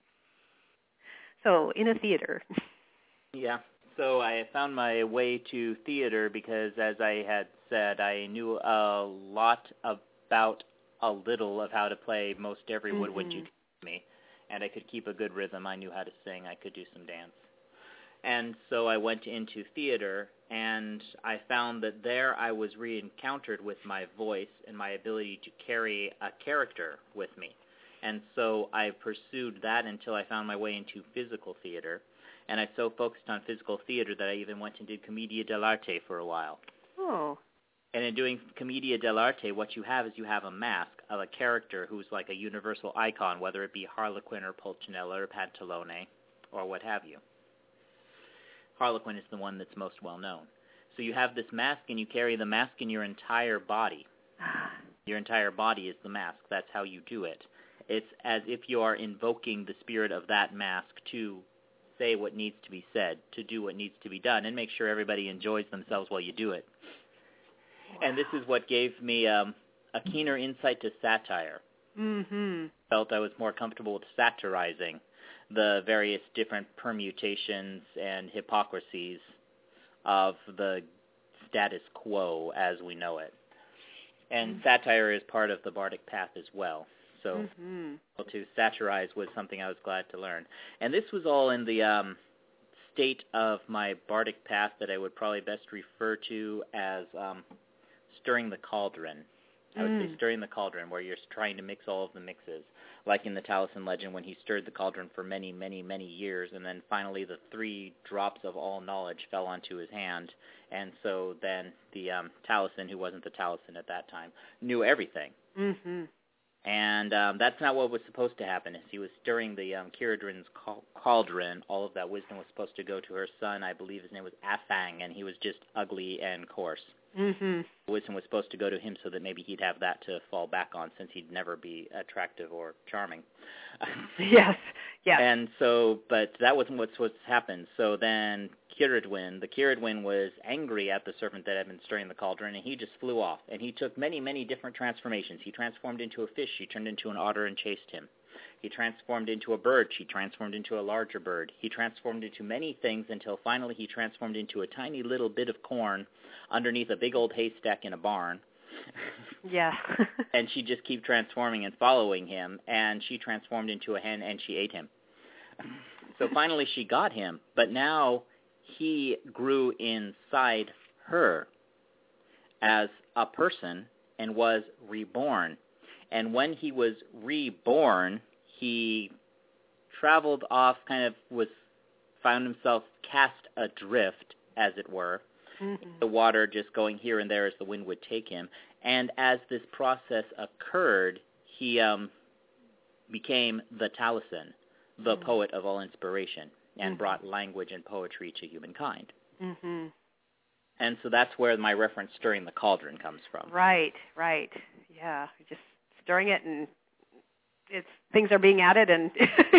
[SPEAKER 2] So, in a theater.
[SPEAKER 1] Yeah. So I found my way to theater because, as I had said, I knew a lot about a little of how to play most every mm-hmm. woodwind you gave me, and I could keep a good rhythm. I knew how to sing. I could do some dance. And so I went into theater, and I found that there I was re-encountered with my voice and my ability to carry a character with me. And so I pursued that until I found my way into physical theater. And I so focused on physical theater that I even went and did Commedia dell'arte for a while.
[SPEAKER 2] Oh.
[SPEAKER 1] And in doing Commedia dell'arte, what you have is you have a mask of a character who's like a universal icon, whether it be Harlequin or Pulcinella or Pantalone or what have you. Harlequin is the one that's most well known. So you have this mask, and you carry the mask in your entire body. Your entire body is the mask. That's how you do it. It's as if you are invoking the spirit of that mask to say what needs to be said, to do what needs to be done, and make sure everybody enjoys themselves while you do it. Wow. And this is what gave me um, a keener insight to satire.
[SPEAKER 2] Mm-hmm.
[SPEAKER 1] Felt I was more comfortable with satirizing the various different permutations and hypocrisies of the status quo as we know it. And mm-hmm. satire is part of the bardic path as well. So mm-hmm. to satirize was something I was glad to learn. And this was all in the um, state of my bardic path that I would probably best refer to as um, stirring the cauldron. I would mm. say stirring the cauldron, where you're trying to mix all of the mixes, like in the Taliesin legend when he stirred the cauldron for many, many, many years, and then finally the three drops of all knowledge fell onto his hand, and so then the um, Taliesin, who wasn't the Taliesin at that time, knew everything.
[SPEAKER 2] Mm-hmm.
[SPEAKER 1] And um, that's not what was supposed to happen. As he was stirring the um, Kiradrin's cauldron, all of that wisdom was supposed to go to her son. I believe his name was Afang, and he was just ugly and coarse.
[SPEAKER 2] Mm-hmm.
[SPEAKER 1] Wisdom was supposed to go to him so that maybe he'd have that to fall back on, since he'd never be attractive or charming.
[SPEAKER 2] Yes, yes.
[SPEAKER 1] And so, but that wasn't what's what's happened. So then Kiradwin, the Kiradwin was angry at the serpent that had been stirring the cauldron, and he just flew off. And he took many, many different transformations. He transformed into a fish. He turned into an otter and chased him. He transformed into a bird. He transformed into a larger bird. He transformed into many things until finally he transformed into a tiny little bit of corn underneath a big old haystack in a barn.
[SPEAKER 2] Yeah.
[SPEAKER 1] And she just kept transforming and following him, and she transformed into a hen, and she ate him. So finally she got him, but now he grew inside her as a person and was reborn. And when he was reborn, he traveled off, kind of was found himself cast adrift, as it were,
[SPEAKER 2] mm-hmm.
[SPEAKER 1] the water just going here and there as the wind would take him. And as this process occurred, he um, became the Taliesin, the mm-hmm. poet of all inspiration, and mm-hmm. brought language and poetry to humankind.
[SPEAKER 2] Mm-hmm.
[SPEAKER 1] And so that's where my reference stirring the cauldron comes from.
[SPEAKER 2] Right, right. Yeah, just stirring it, and it's things are being added, and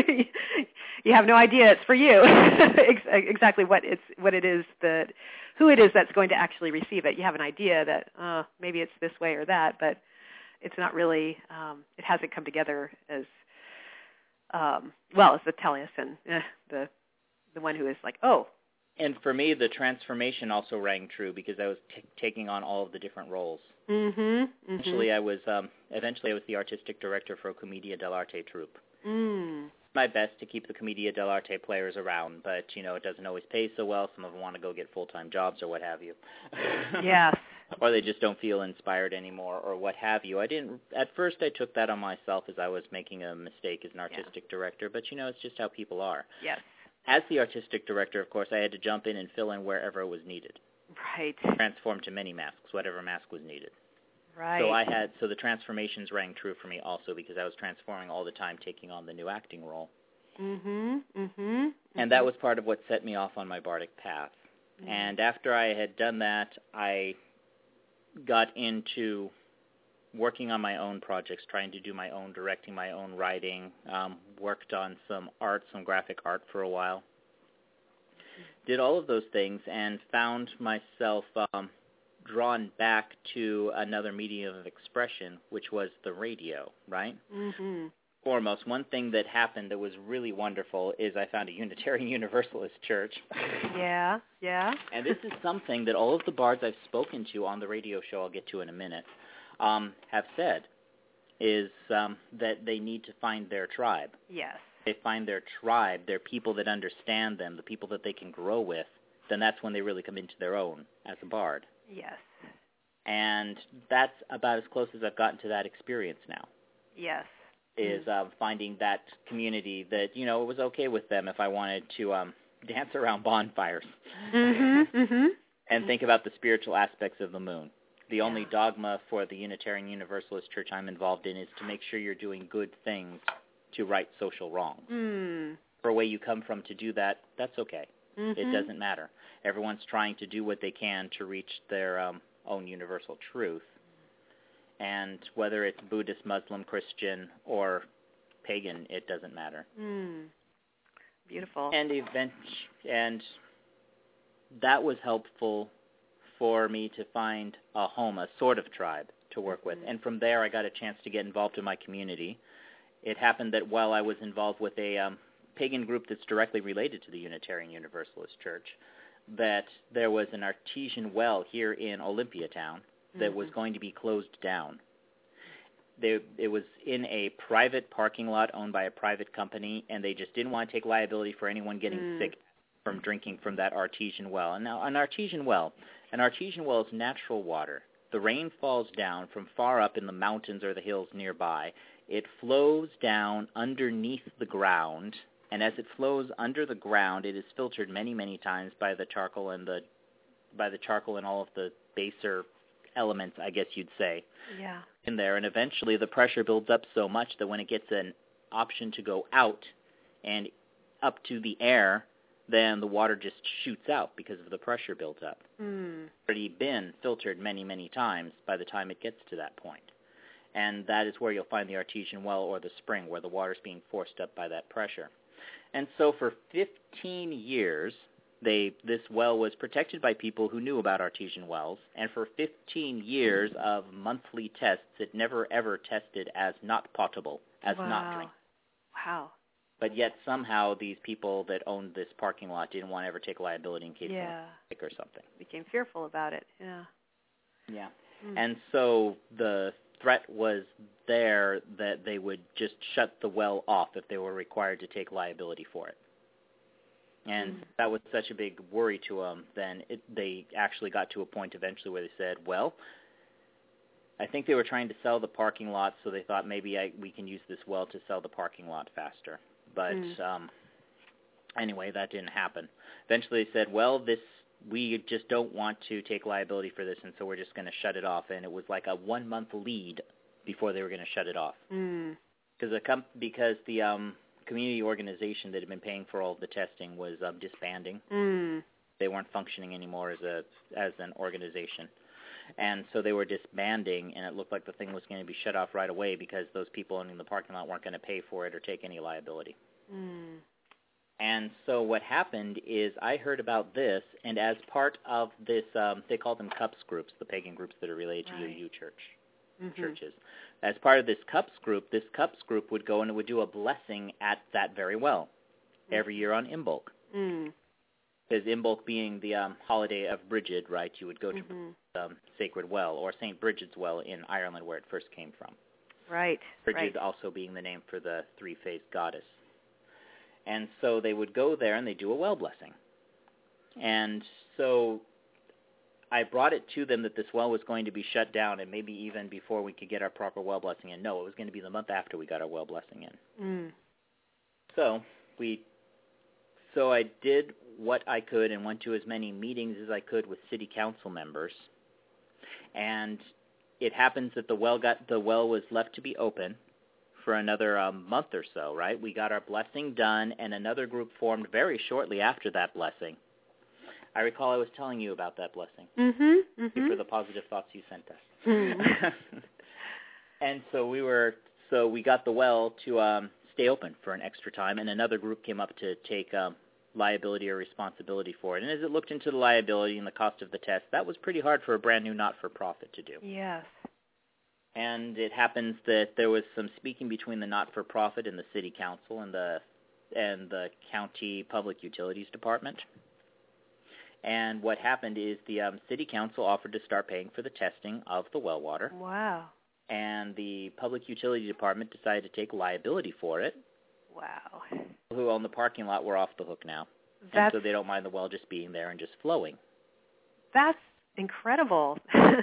[SPEAKER 2] you have no idea it's for you. Exactly what it's what it is that who it is that's going to actually receive it. You have an idea that uh, maybe it's this way or that, but it's not really. Um, it hasn't come together as um, well as the Taliesin, eh, the the one who is like, oh.
[SPEAKER 1] And for me, the transformation also rang true because I was t- taking on all of the different roles.
[SPEAKER 2] Mm-hmm, mm-hmm.
[SPEAKER 1] Eventually, I was um, eventually I was the artistic director for a Commedia dell'arte troupe.
[SPEAKER 2] Mm.
[SPEAKER 1] My best to keep the Commedia dell'arte players around, but you know it doesn't always pay so well. Some of them want to go get full-time jobs or what have you.
[SPEAKER 2] Yes.
[SPEAKER 1] Or they just don't feel inspired anymore, or what have you. I didn't. At first, I took that on myself as I was making a mistake as an artistic yeah. director, but you know it's just how people are.
[SPEAKER 2] Yes.
[SPEAKER 1] As the artistic director, of course, I had to jump in and fill in wherever it was needed.
[SPEAKER 2] Right.
[SPEAKER 1] Transform to many masks, whatever mask was needed.
[SPEAKER 2] Right.
[SPEAKER 1] So I had, so the transformations rang true for me also because I was transforming all the time, taking on the new acting role.
[SPEAKER 2] Mm-hmm. Mm-hmm.
[SPEAKER 1] And that was part of what set me off on my bardic path. Mm-hmm. And after I had done that, I got into working on my own projects, trying to do my own directing, my own writing, um, worked on some art, some graphic art for a while. Did all of those things and found myself um, drawn back to another medium of expression, which was the radio, right?
[SPEAKER 2] Mm-hmm.
[SPEAKER 1] Foremost, one thing that happened that was really wonderful is I found a Unitarian Universalist church.
[SPEAKER 2] Yeah, yeah.
[SPEAKER 1] And this is something that all of the bards I've spoken to on the radio show, I'll get to in a minute, Um, have said, is um, that they need to find their tribe.
[SPEAKER 2] Yes.
[SPEAKER 1] They find their tribe, their people that understand them, the people that they can grow with, then that's when they really come into their own as a bard.
[SPEAKER 2] Yes.
[SPEAKER 1] And that's about as close as I've gotten to that experience now.
[SPEAKER 2] Yes.
[SPEAKER 1] Is
[SPEAKER 2] mm.
[SPEAKER 1] uh, finding that community that, you know, it was okay with them if I wanted to um, dance around bonfires.
[SPEAKER 2] Mm-hmm, mm-hmm.
[SPEAKER 1] And think about the spiritual aspects of the moon. The only
[SPEAKER 2] yeah.
[SPEAKER 1] dogma for the Unitarian Universalist Church I'm involved in is to make sure you're doing good things to right social wrongs.
[SPEAKER 2] Mm.
[SPEAKER 1] For where you come from to do that, that's okay.
[SPEAKER 2] Mm-hmm.
[SPEAKER 1] It doesn't matter. Everyone's trying to do what they can to reach their um, own universal truth. And whether it's Buddhist, Muslim, Christian, or pagan, it doesn't matter.
[SPEAKER 2] Mm. Beautiful.
[SPEAKER 1] And event- and that was helpful for me to find a home, a sort of tribe to work with. And from there, I got a chance to get involved in my community. It happened that while I was involved with a um, pagan group that's directly related to the Unitarian Universalist Church, that there was an artesian well here in Olympia Town that mm-hmm. was going to be closed down. They, it was in a private parking lot owned by a private company, and they just didn't want to take liability for anyone getting mm. sick from drinking from that artesian well. And now an artesian well, an artesian well is natural water. The rain falls down from far up in the mountains or the hills nearby. It flows down underneath the ground, and as it flows under the ground, it is filtered many, many times by the charcoal and the by the charcoal and all of the baser elements, I guess you'd say,
[SPEAKER 2] Yeah.
[SPEAKER 1] in there. And eventually the pressure builds up so much that when it gets an option to go out and up to the air, then the water just shoots out because of the pressure built up.
[SPEAKER 2] Mm.
[SPEAKER 1] It's already been filtered many, many times by the time it gets to that point. And that is where you'll find the artesian well or the spring, where the water's being forced up by that pressure. And so for fifteen years, they this well was protected by people who knew about artesian wells. And for fifteen years of monthly tests, it never ever tested as not potable, as
[SPEAKER 2] wow.
[SPEAKER 1] not drink.
[SPEAKER 2] Wow.
[SPEAKER 1] But yet somehow these people that owned this parking lot didn't want to ever take liability in case
[SPEAKER 2] yeah.
[SPEAKER 1] someone was sick or something.
[SPEAKER 2] Became fearful about it. Yeah.
[SPEAKER 1] Yeah.
[SPEAKER 2] Mm.
[SPEAKER 1] And so the threat was there that they would just shut the well off if they were required to take liability for it. And mm. that was such a big worry to them, then it, they actually got to a point eventually where they said, well, I think they were trying to sell the parking lot, so they thought maybe I, we can use this well to sell the parking lot faster. But mm. um, anyway, that didn't happen. Eventually they said, well, this we just don't want to take liability for this, and so we're just going to shut it off. And it was like a one-month lead before they were going to shut it off.
[SPEAKER 2] Mm.
[SPEAKER 1] Because the, com- because the um, community organization that had been paying for all of the testing was um, disbanding.
[SPEAKER 2] Mm.
[SPEAKER 1] They weren't functioning anymore as a as an organization. And so they were disbanding, and it looked like the thing was going to be shut off right away because those people owning the parking lot weren't going to pay for it or take any liability.
[SPEAKER 2] Mm.
[SPEAKER 1] And so what happened is I heard about this, and as part of this, um, they call them CUPS groups, the pagan groups that are related to
[SPEAKER 2] right.
[SPEAKER 1] your U church,
[SPEAKER 2] mm-hmm.
[SPEAKER 1] churches. As part of this CUPS group, this CUPS group would go and it would do a blessing at that very well mm-hmm. every year on Imbolc.
[SPEAKER 2] Mm.
[SPEAKER 1] Because Imbolc being the um, holiday of Brigid, right, you would go to
[SPEAKER 2] mm-hmm.
[SPEAKER 1] the um, Sacred Well, or Saint Brigid's Well in Ireland where it first came from.
[SPEAKER 2] Right,
[SPEAKER 1] Brigid
[SPEAKER 2] right.
[SPEAKER 1] also being the name for the three-faced goddess. And so they would go there and they do a well blessing. And so I brought it to them that this well was going to be shut down, and maybe even before we could get our proper well blessing in. No, it was going to be the month after we got our well blessing in.
[SPEAKER 2] Mm.
[SPEAKER 1] So we, so I did what I could and went to as many meetings as I could with city council members. And it happens that the well got the well was left to be open for another um, month or so, right? We got our blessing done, and another group formed very shortly after that blessing. I recall I was telling you about that blessing.
[SPEAKER 2] Mm-hmm, mm-hmm.
[SPEAKER 1] For the positive thoughts you sent us.
[SPEAKER 2] Mm-hmm.
[SPEAKER 1] And so we were, so we got the well to um, stay open for an extra time, and another group came up to take um, liability or responsibility for it. And as it looked into the liability and the cost of the test, that was pretty hard for a brand new not-for-profit to do.
[SPEAKER 2] Yes.
[SPEAKER 1] And it happens that there was some speaking between the not-for-profit and the city council and the and the county public utilities department. And what happened is the um, city council offered to start paying for the testing of the well water.
[SPEAKER 2] Wow.
[SPEAKER 1] And the public utility department decided to take liability for it.
[SPEAKER 2] Wow.
[SPEAKER 1] People who own the parking lot were off the hook now.
[SPEAKER 2] That's,
[SPEAKER 1] and so they don't mind the well just being there and just flowing.
[SPEAKER 2] That's incredible.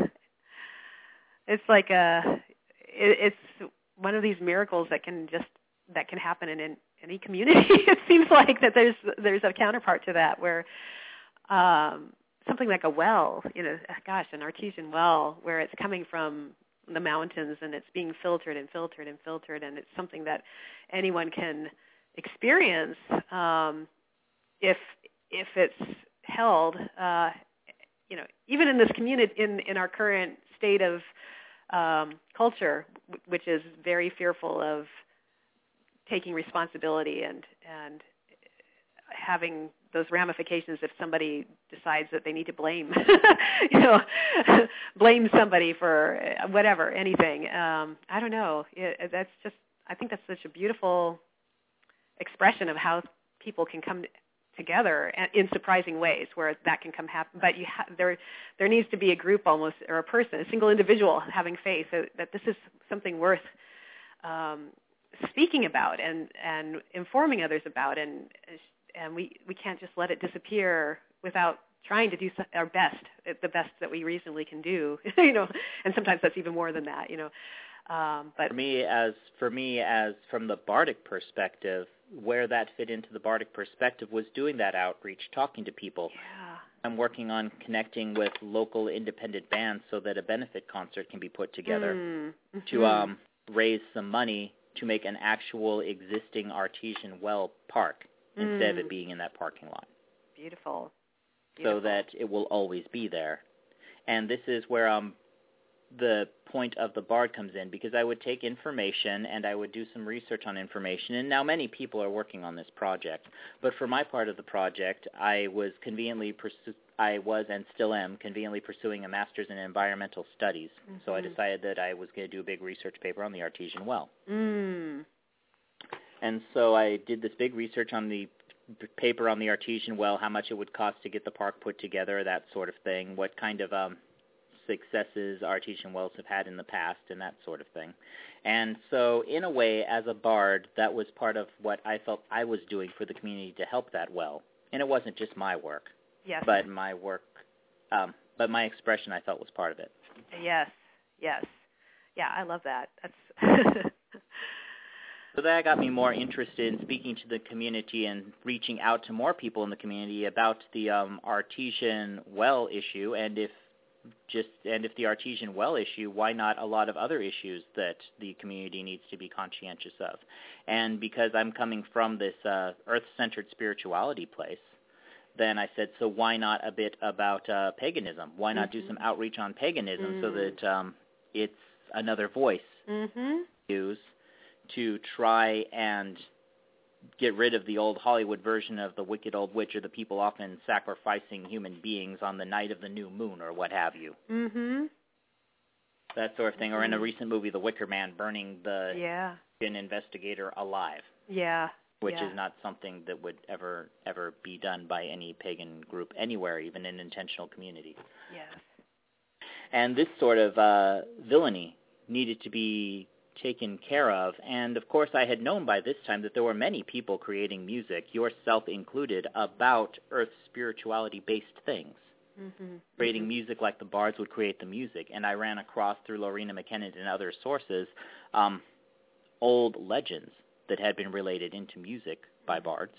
[SPEAKER 2] It's like a, it, it's one of these miracles that can just, that can happen in, in any community. It seems like that there's, there's a counterpart to that where um, something like a well, you know, gosh, an artesian well where it's coming from the mountains and it's being filtered and filtered and filtered, and it's something that anyone can experience um, if if it's held, uh, you know, even in this community, in, in our current state of um, culture, w- which is very fearful of taking responsibility and and having those ramifications if somebody decides that they need to blame, you know, blame somebody for whatever, anything. Um, I don't know. It, that's just, I think that's such a beautiful expression of how people can come together in surprising ways where that can come happen. But you ha- there there needs to be a group almost, or a person, a single individual having faith that, that this is something worth um, speaking about and, and informing others about, and and we, we can't just let it disappear without trying to do our best, the best that we reasonably can do, you know, and sometimes that's even more than that, you know. Um, but
[SPEAKER 1] for me, as for me, as from the Bardic perspective, where that fit into the Bardic perspective was doing that outreach, talking to people.
[SPEAKER 2] Yeah.
[SPEAKER 1] I'm working on connecting with local independent bands so that a benefit concert can be put together
[SPEAKER 2] mm-hmm.
[SPEAKER 1] to um, raise some money to make an actual existing artesian well park mm. instead of it being in that parking lot.
[SPEAKER 2] Beautiful. Beautiful.
[SPEAKER 1] So that it will always be there. And this is where um, the point of the Bard comes in, because I would take information and I would do some research on information, and now many people are working on this project. But for my part of the project, I was conveniently pursu- I was and still am conveniently pursuing a master's in environmental studies. Mm-hmm. So I decided that I was going to do a big research paper on the artesian well.
[SPEAKER 2] Mm.
[SPEAKER 1] And so I did this big research on the paper on the artesian well, how much it would cost to get the park put together, that sort of thing, what kind of um, successes artesian wells have had in the past, and that sort of thing. And so in a way, as a bard, that was part of what I felt I was doing for the community to help that well. And it wasn't just my work,
[SPEAKER 2] yes.
[SPEAKER 1] but my work, um, but my expression I felt was part of it.
[SPEAKER 2] Yes, yes. Yeah, I love that. That's
[SPEAKER 1] So that got me more interested in speaking to the community and reaching out to more people in the community about the um, artesian well issue, and if just and if the artesian well issue, why not a lot of other issues that the community needs to be conscientious of? And because I'm coming from this uh, earth-centered spirituality place, then I said, so why not a bit about uh, paganism? Why not mm-hmm. do some outreach on paganism mm. so that um, it's another voice
[SPEAKER 2] mm-hmm.
[SPEAKER 1] to use to try and get rid of the old Hollywood version of the wicked old witch, or the people often sacrificing human beings on the night of the new moon or what have you.
[SPEAKER 2] Mm-hmm.
[SPEAKER 1] That sort of thing.
[SPEAKER 2] Mm-hmm.
[SPEAKER 1] Or in a recent movie, The Wicker Man, burning the
[SPEAKER 2] yeah.
[SPEAKER 1] investigator alive.
[SPEAKER 2] Yeah.
[SPEAKER 1] Which
[SPEAKER 2] yeah.
[SPEAKER 1] is not something that would ever, ever be done by any pagan group anywhere, even in an intentional community.
[SPEAKER 2] Yes.
[SPEAKER 1] And this sort of uh, villainy needed to be taken care of, and of course I had known by this time that there were many people creating music, yourself included, about earth spirituality-based things,
[SPEAKER 2] mm-hmm.
[SPEAKER 1] creating
[SPEAKER 2] mm-hmm.
[SPEAKER 1] music like the bards would create the music. And I ran across, through Lorena McKenna and other sources, um, old legends that had been related into music by bards.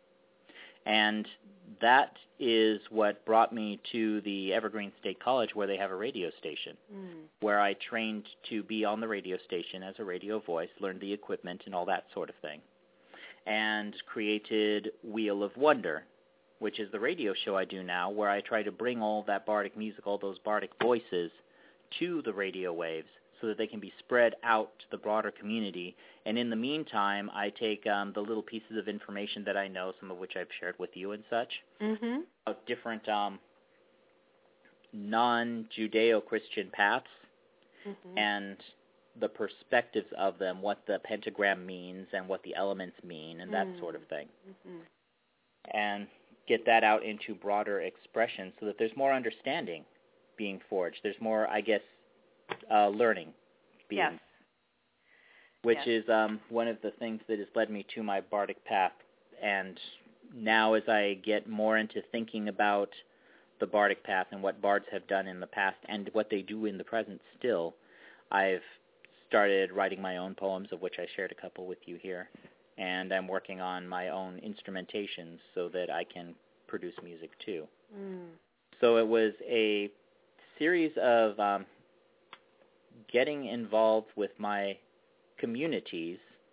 [SPEAKER 1] And that is what brought me to the Evergreen State College, where they have a radio station,
[SPEAKER 2] mm.
[SPEAKER 1] where I trained to be on the radio station as a radio voice, learned the equipment and all that sort of thing, and created Wheel of Wonder, which is the radio show I do now, where I try to bring all that bardic music, all those bardic voices, to the radio waves so that they can be spread out to the broader community. And in the meantime, I take um, the little pieces of information that I know, some of which I've shared with you and such,
[SPEAKER 2] mm-hmm.
[SPEAKER 1] about different um, non-Judeo-Christian paths
[SPEAKER 2] mm-hmm.
[SPEAKER 1] and the perspectives of them, what the pentagram means and what the elements mean and that
[SPEAKER 2] mm-hmm.
[SPEAKER 1] sort of thing.
[SPEAKER 2] Mm-hmm.
[SPEAKER 1] And get that out into broader expression so that there's more understanding being forged. There's more, I guess, uh, learning being,
[SPEAKER 2] yes.
[SPEAKER 1] which
[SPEAKER 2] yes.
[SPEAKER 1] is um, one of the things that has led me to my bardic path. And now as I get more into thinking about the bardic path and what bards have done in the past and what they do in the present still, I've started writing my own poems, of which I shared a couple with you here. And I'm working on my own instrumentations so that I can produce music too.
[SPEAKER 2] Mm.
[SPEAKER 1] So it was a series of um, getting involved with my communities,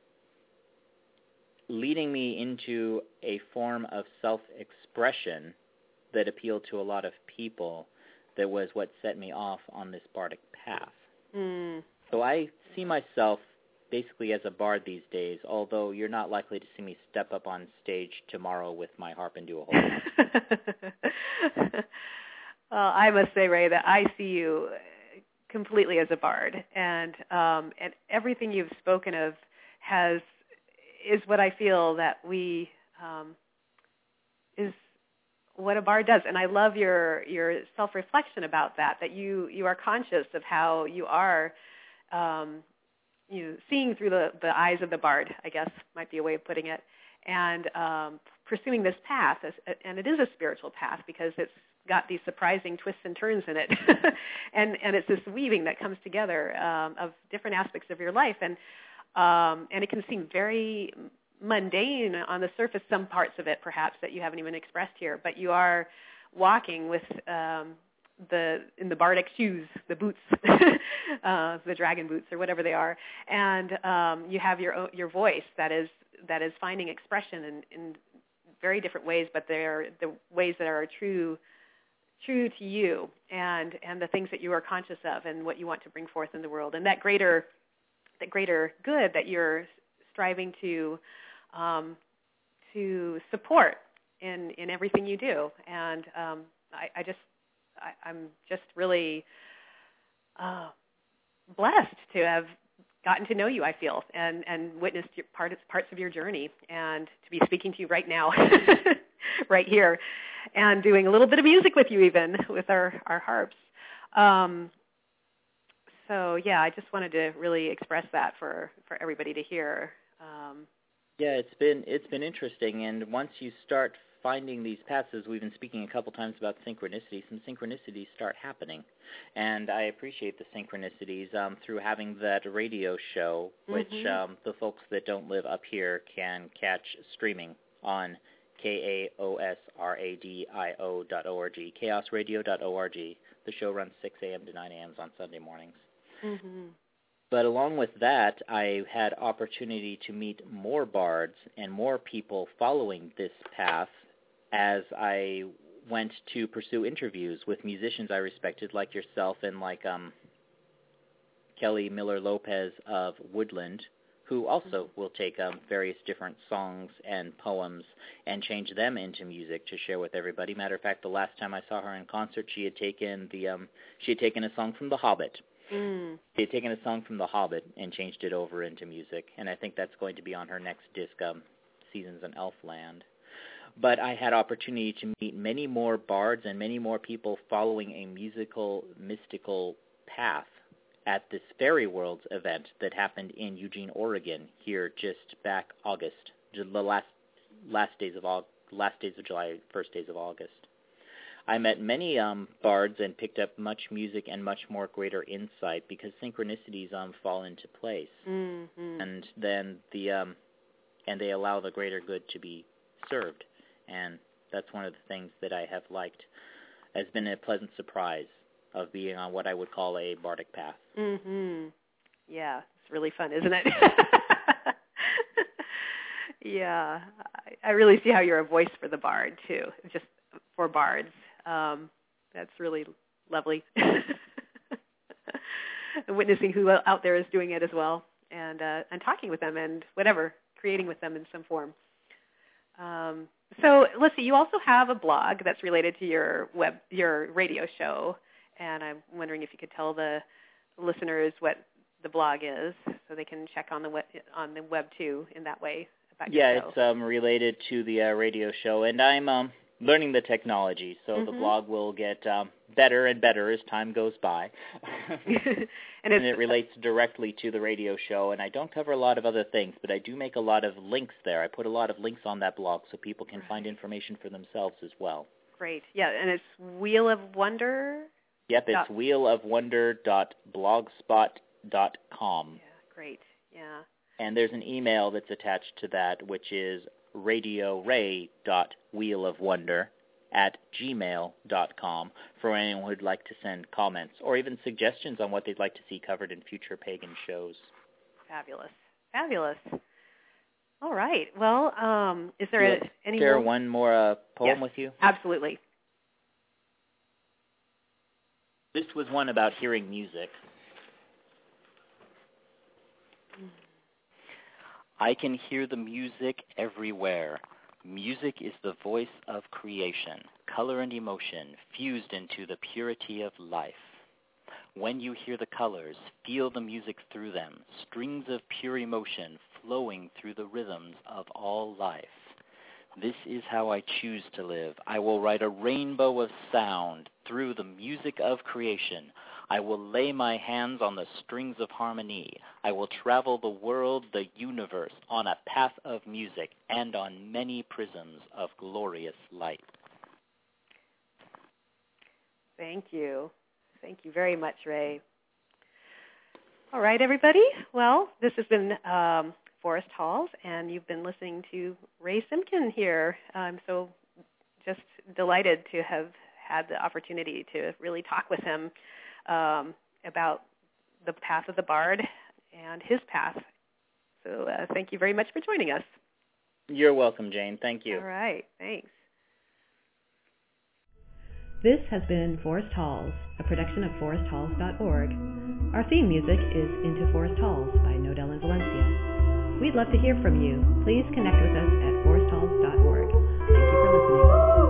[SPEAKER 1] leading me into a form of self-expression that appealed to a lot of people, that was what set me off on this bardic path.
[SPEAKER 2] Mm.
[SPEAKER 1] So I see myself basically as a bard these days, although you're not likely to see me step up on stage tomorrow with my harp and do a whole
[SPEAKER 2] Well, I must say, Ray, that I see you completely as a bard, and um, and everything you've spoken of has is what I feel that we um, is what a bard does. And I love your your self-reflection about that, that you, you are conscious of how you are um, you seeing through the, the eyes of the bard, I guess might be a way of putting it, and um, pursuing this path. As, and it is a spiritual path because it's got these surprising twists and turns in it. and and it's this weaving that comes together um, of different aspects of your life. And um, and it can seem very mundane on the surface, some parts of it perhaps that you haven't even expressed here, but you are walking with um, the in the bardic shoes, the boots, uh, the dragon boots or whatever they are, and um, you have your own, your voice that is that is finding expression in, in very different ways, but they're the ways that are true true to you and and the things that you are conscious of and what you want to bring forth in the world, and that greater that greater good that you're striving to um, to support in in everything you do. And um, I, I just I, I'm just really uh, blessed to have gotten to know you, I feel, and, and witnessed your part, parts of your journey, and to be speaking to you right now, right here, and doing a little bit of music with you even, with our, our harps. Um, so, yeah, I just wanted to really express that for, for everybody to hear. Um,
[SPEAKER 1] yeah, it's been it's been interesting, and once you start finding these paths, as we've been speaking a couple times about synchronicity, some synchronicities start happening. And I appreciate the synchronicities um, through having that radio show, which mm-hmm. um, the folks that don't live up here can catch streaming on K A O S R A D I O dot O R G, chaos radio dot org. The show runs six a.m. to nine a.m. on Sunday mornings.
[SPEAKER 2] Mm-hmm.
[SPEAKER 1] But along with that, I had opportunity to meet more bards and more people following this path as I went to pursue interviews with musicians I respected, like yourself and like um, Kelly Miller Lopez of Woodland, who also mm-hmm. will take um, various different songs and poems and change them into music to share with everybody. Matter of fact, the last time I saw her in concert, she had taken the um, she had taken a song from The Hobbit.
[SPEAKER 2] Mm.
[SPEAKER 1] She had taken a song from The Hobbit and changed it over into music, and I think that's going to be on her next disc, um, Seasons in Elfland. But I had opportunity to meet many more bards and many more people following a musical, mystical path at this Fairy Worlds event that happened in Eugene, Oregon, here just back August, the last last days of August, last days of July, first days of August. I met many um, bards and picked up much music and much more greater insight because synchronicities um, fall into place,
[SPEAKER 2] mm-hmm.
[SPEAKER 1] and then the um, and they allow the greater good to be served. And that's one of the things that I have liked. Has been a pleasant surprise of being on what I would call a bardic path.
[SPEAKER 2] Mm-hmm. Yeah, it's really fun, isn't it? Yeah, I, I really see how you're a voice for the bard, too, just for bards. Um, that's really lovely. And witnessing who out there is doing it as well, and uh, and talking with them and whatever, creating with them in some form. Um, so let's see, you also have a blog that's related to your web, your radio show, and I'm wondering if you could tell the listeners what the blog is, so they can check on the web, on the web too in that way. About
[SPEAKER 1] yeah,
[SPEAKER 2] your show.
[SPEAKER 1] It's um, related to the uh, radio show, and I'm um, learning the technology, so
[SPEAKER 2] mm-hmm.
[SPEAKER 1] the blog will get um, better and better as time goes by.
[SPEAKER 2] and,
[SPEAKER 1] and it relates directly to the radio show, and I don't cover a lot of other things, but I do make a lot of links there. I put a lot of links on that blog so people can find information for themselves as well.
[SPEAKER 2] Great. Yeah, and it's Wheel of Wonder?
[SPEAKER 1] Yep, it's wheel of wonder dot blogspot dot com.
[SPEAKER 2] Yeah, great. Yeah.
[SPEAKER 1] And there's an email that's attached to that, which is radioray dot wheel of wonder at gmail dot com for anyone who would like to send comments or even suggestions on what they'd like to see covered in future pagan shows.
[SPEAKER 2] Fabulous. Fabulous. All right. Well, um, is there
[SPEAKER 1] a,
[SPEAKER 2] any
[SPEAKER 1] share
[SPEAKER 2] more?
[SPEAKER 1] one more uh, poem
[SPEAKER 2] yes,
[SPEAKER 1] with you?
[SPEAKER 2] Absolutely.
[SPEAKER 1] This was one about hearing music. I can hear the music everywhere. Music is the voice of creation, color and emotion fused into the purity of life. When you hear the colors, feel the music through them, strings of pure emotion flowing through the rhythms of all life. This is how I choose to live. I will write a rainbow of sound through the music of creation. I will lay my hands on the strings of harmony. I will travel the world, the universe, on a path of music and on many prisms of glorious light.
[SPEAKER 2] Thank you. Thank you very much, Ray. All right, everybody. Well, this has been um, Forest Halls, and you've been listening to Ray Simkin here. I'm so just delighted to have had the opportunity to really talk with him um, about the path of the Bard and his path. So uh, thank you very much for joining us.
[SPEAKER 1] You're welcome, Jane. Thank you.
[SPEAKER 2] All right. Thanks.
[SPEAKER 4] This has been Forest Halls, a production of forest halls dot org. Our theme music is Into Forest Halls by Nodell in Valencia. We'd love to hear from you. Please connect with us at forest halls dot org. Thank you for listening.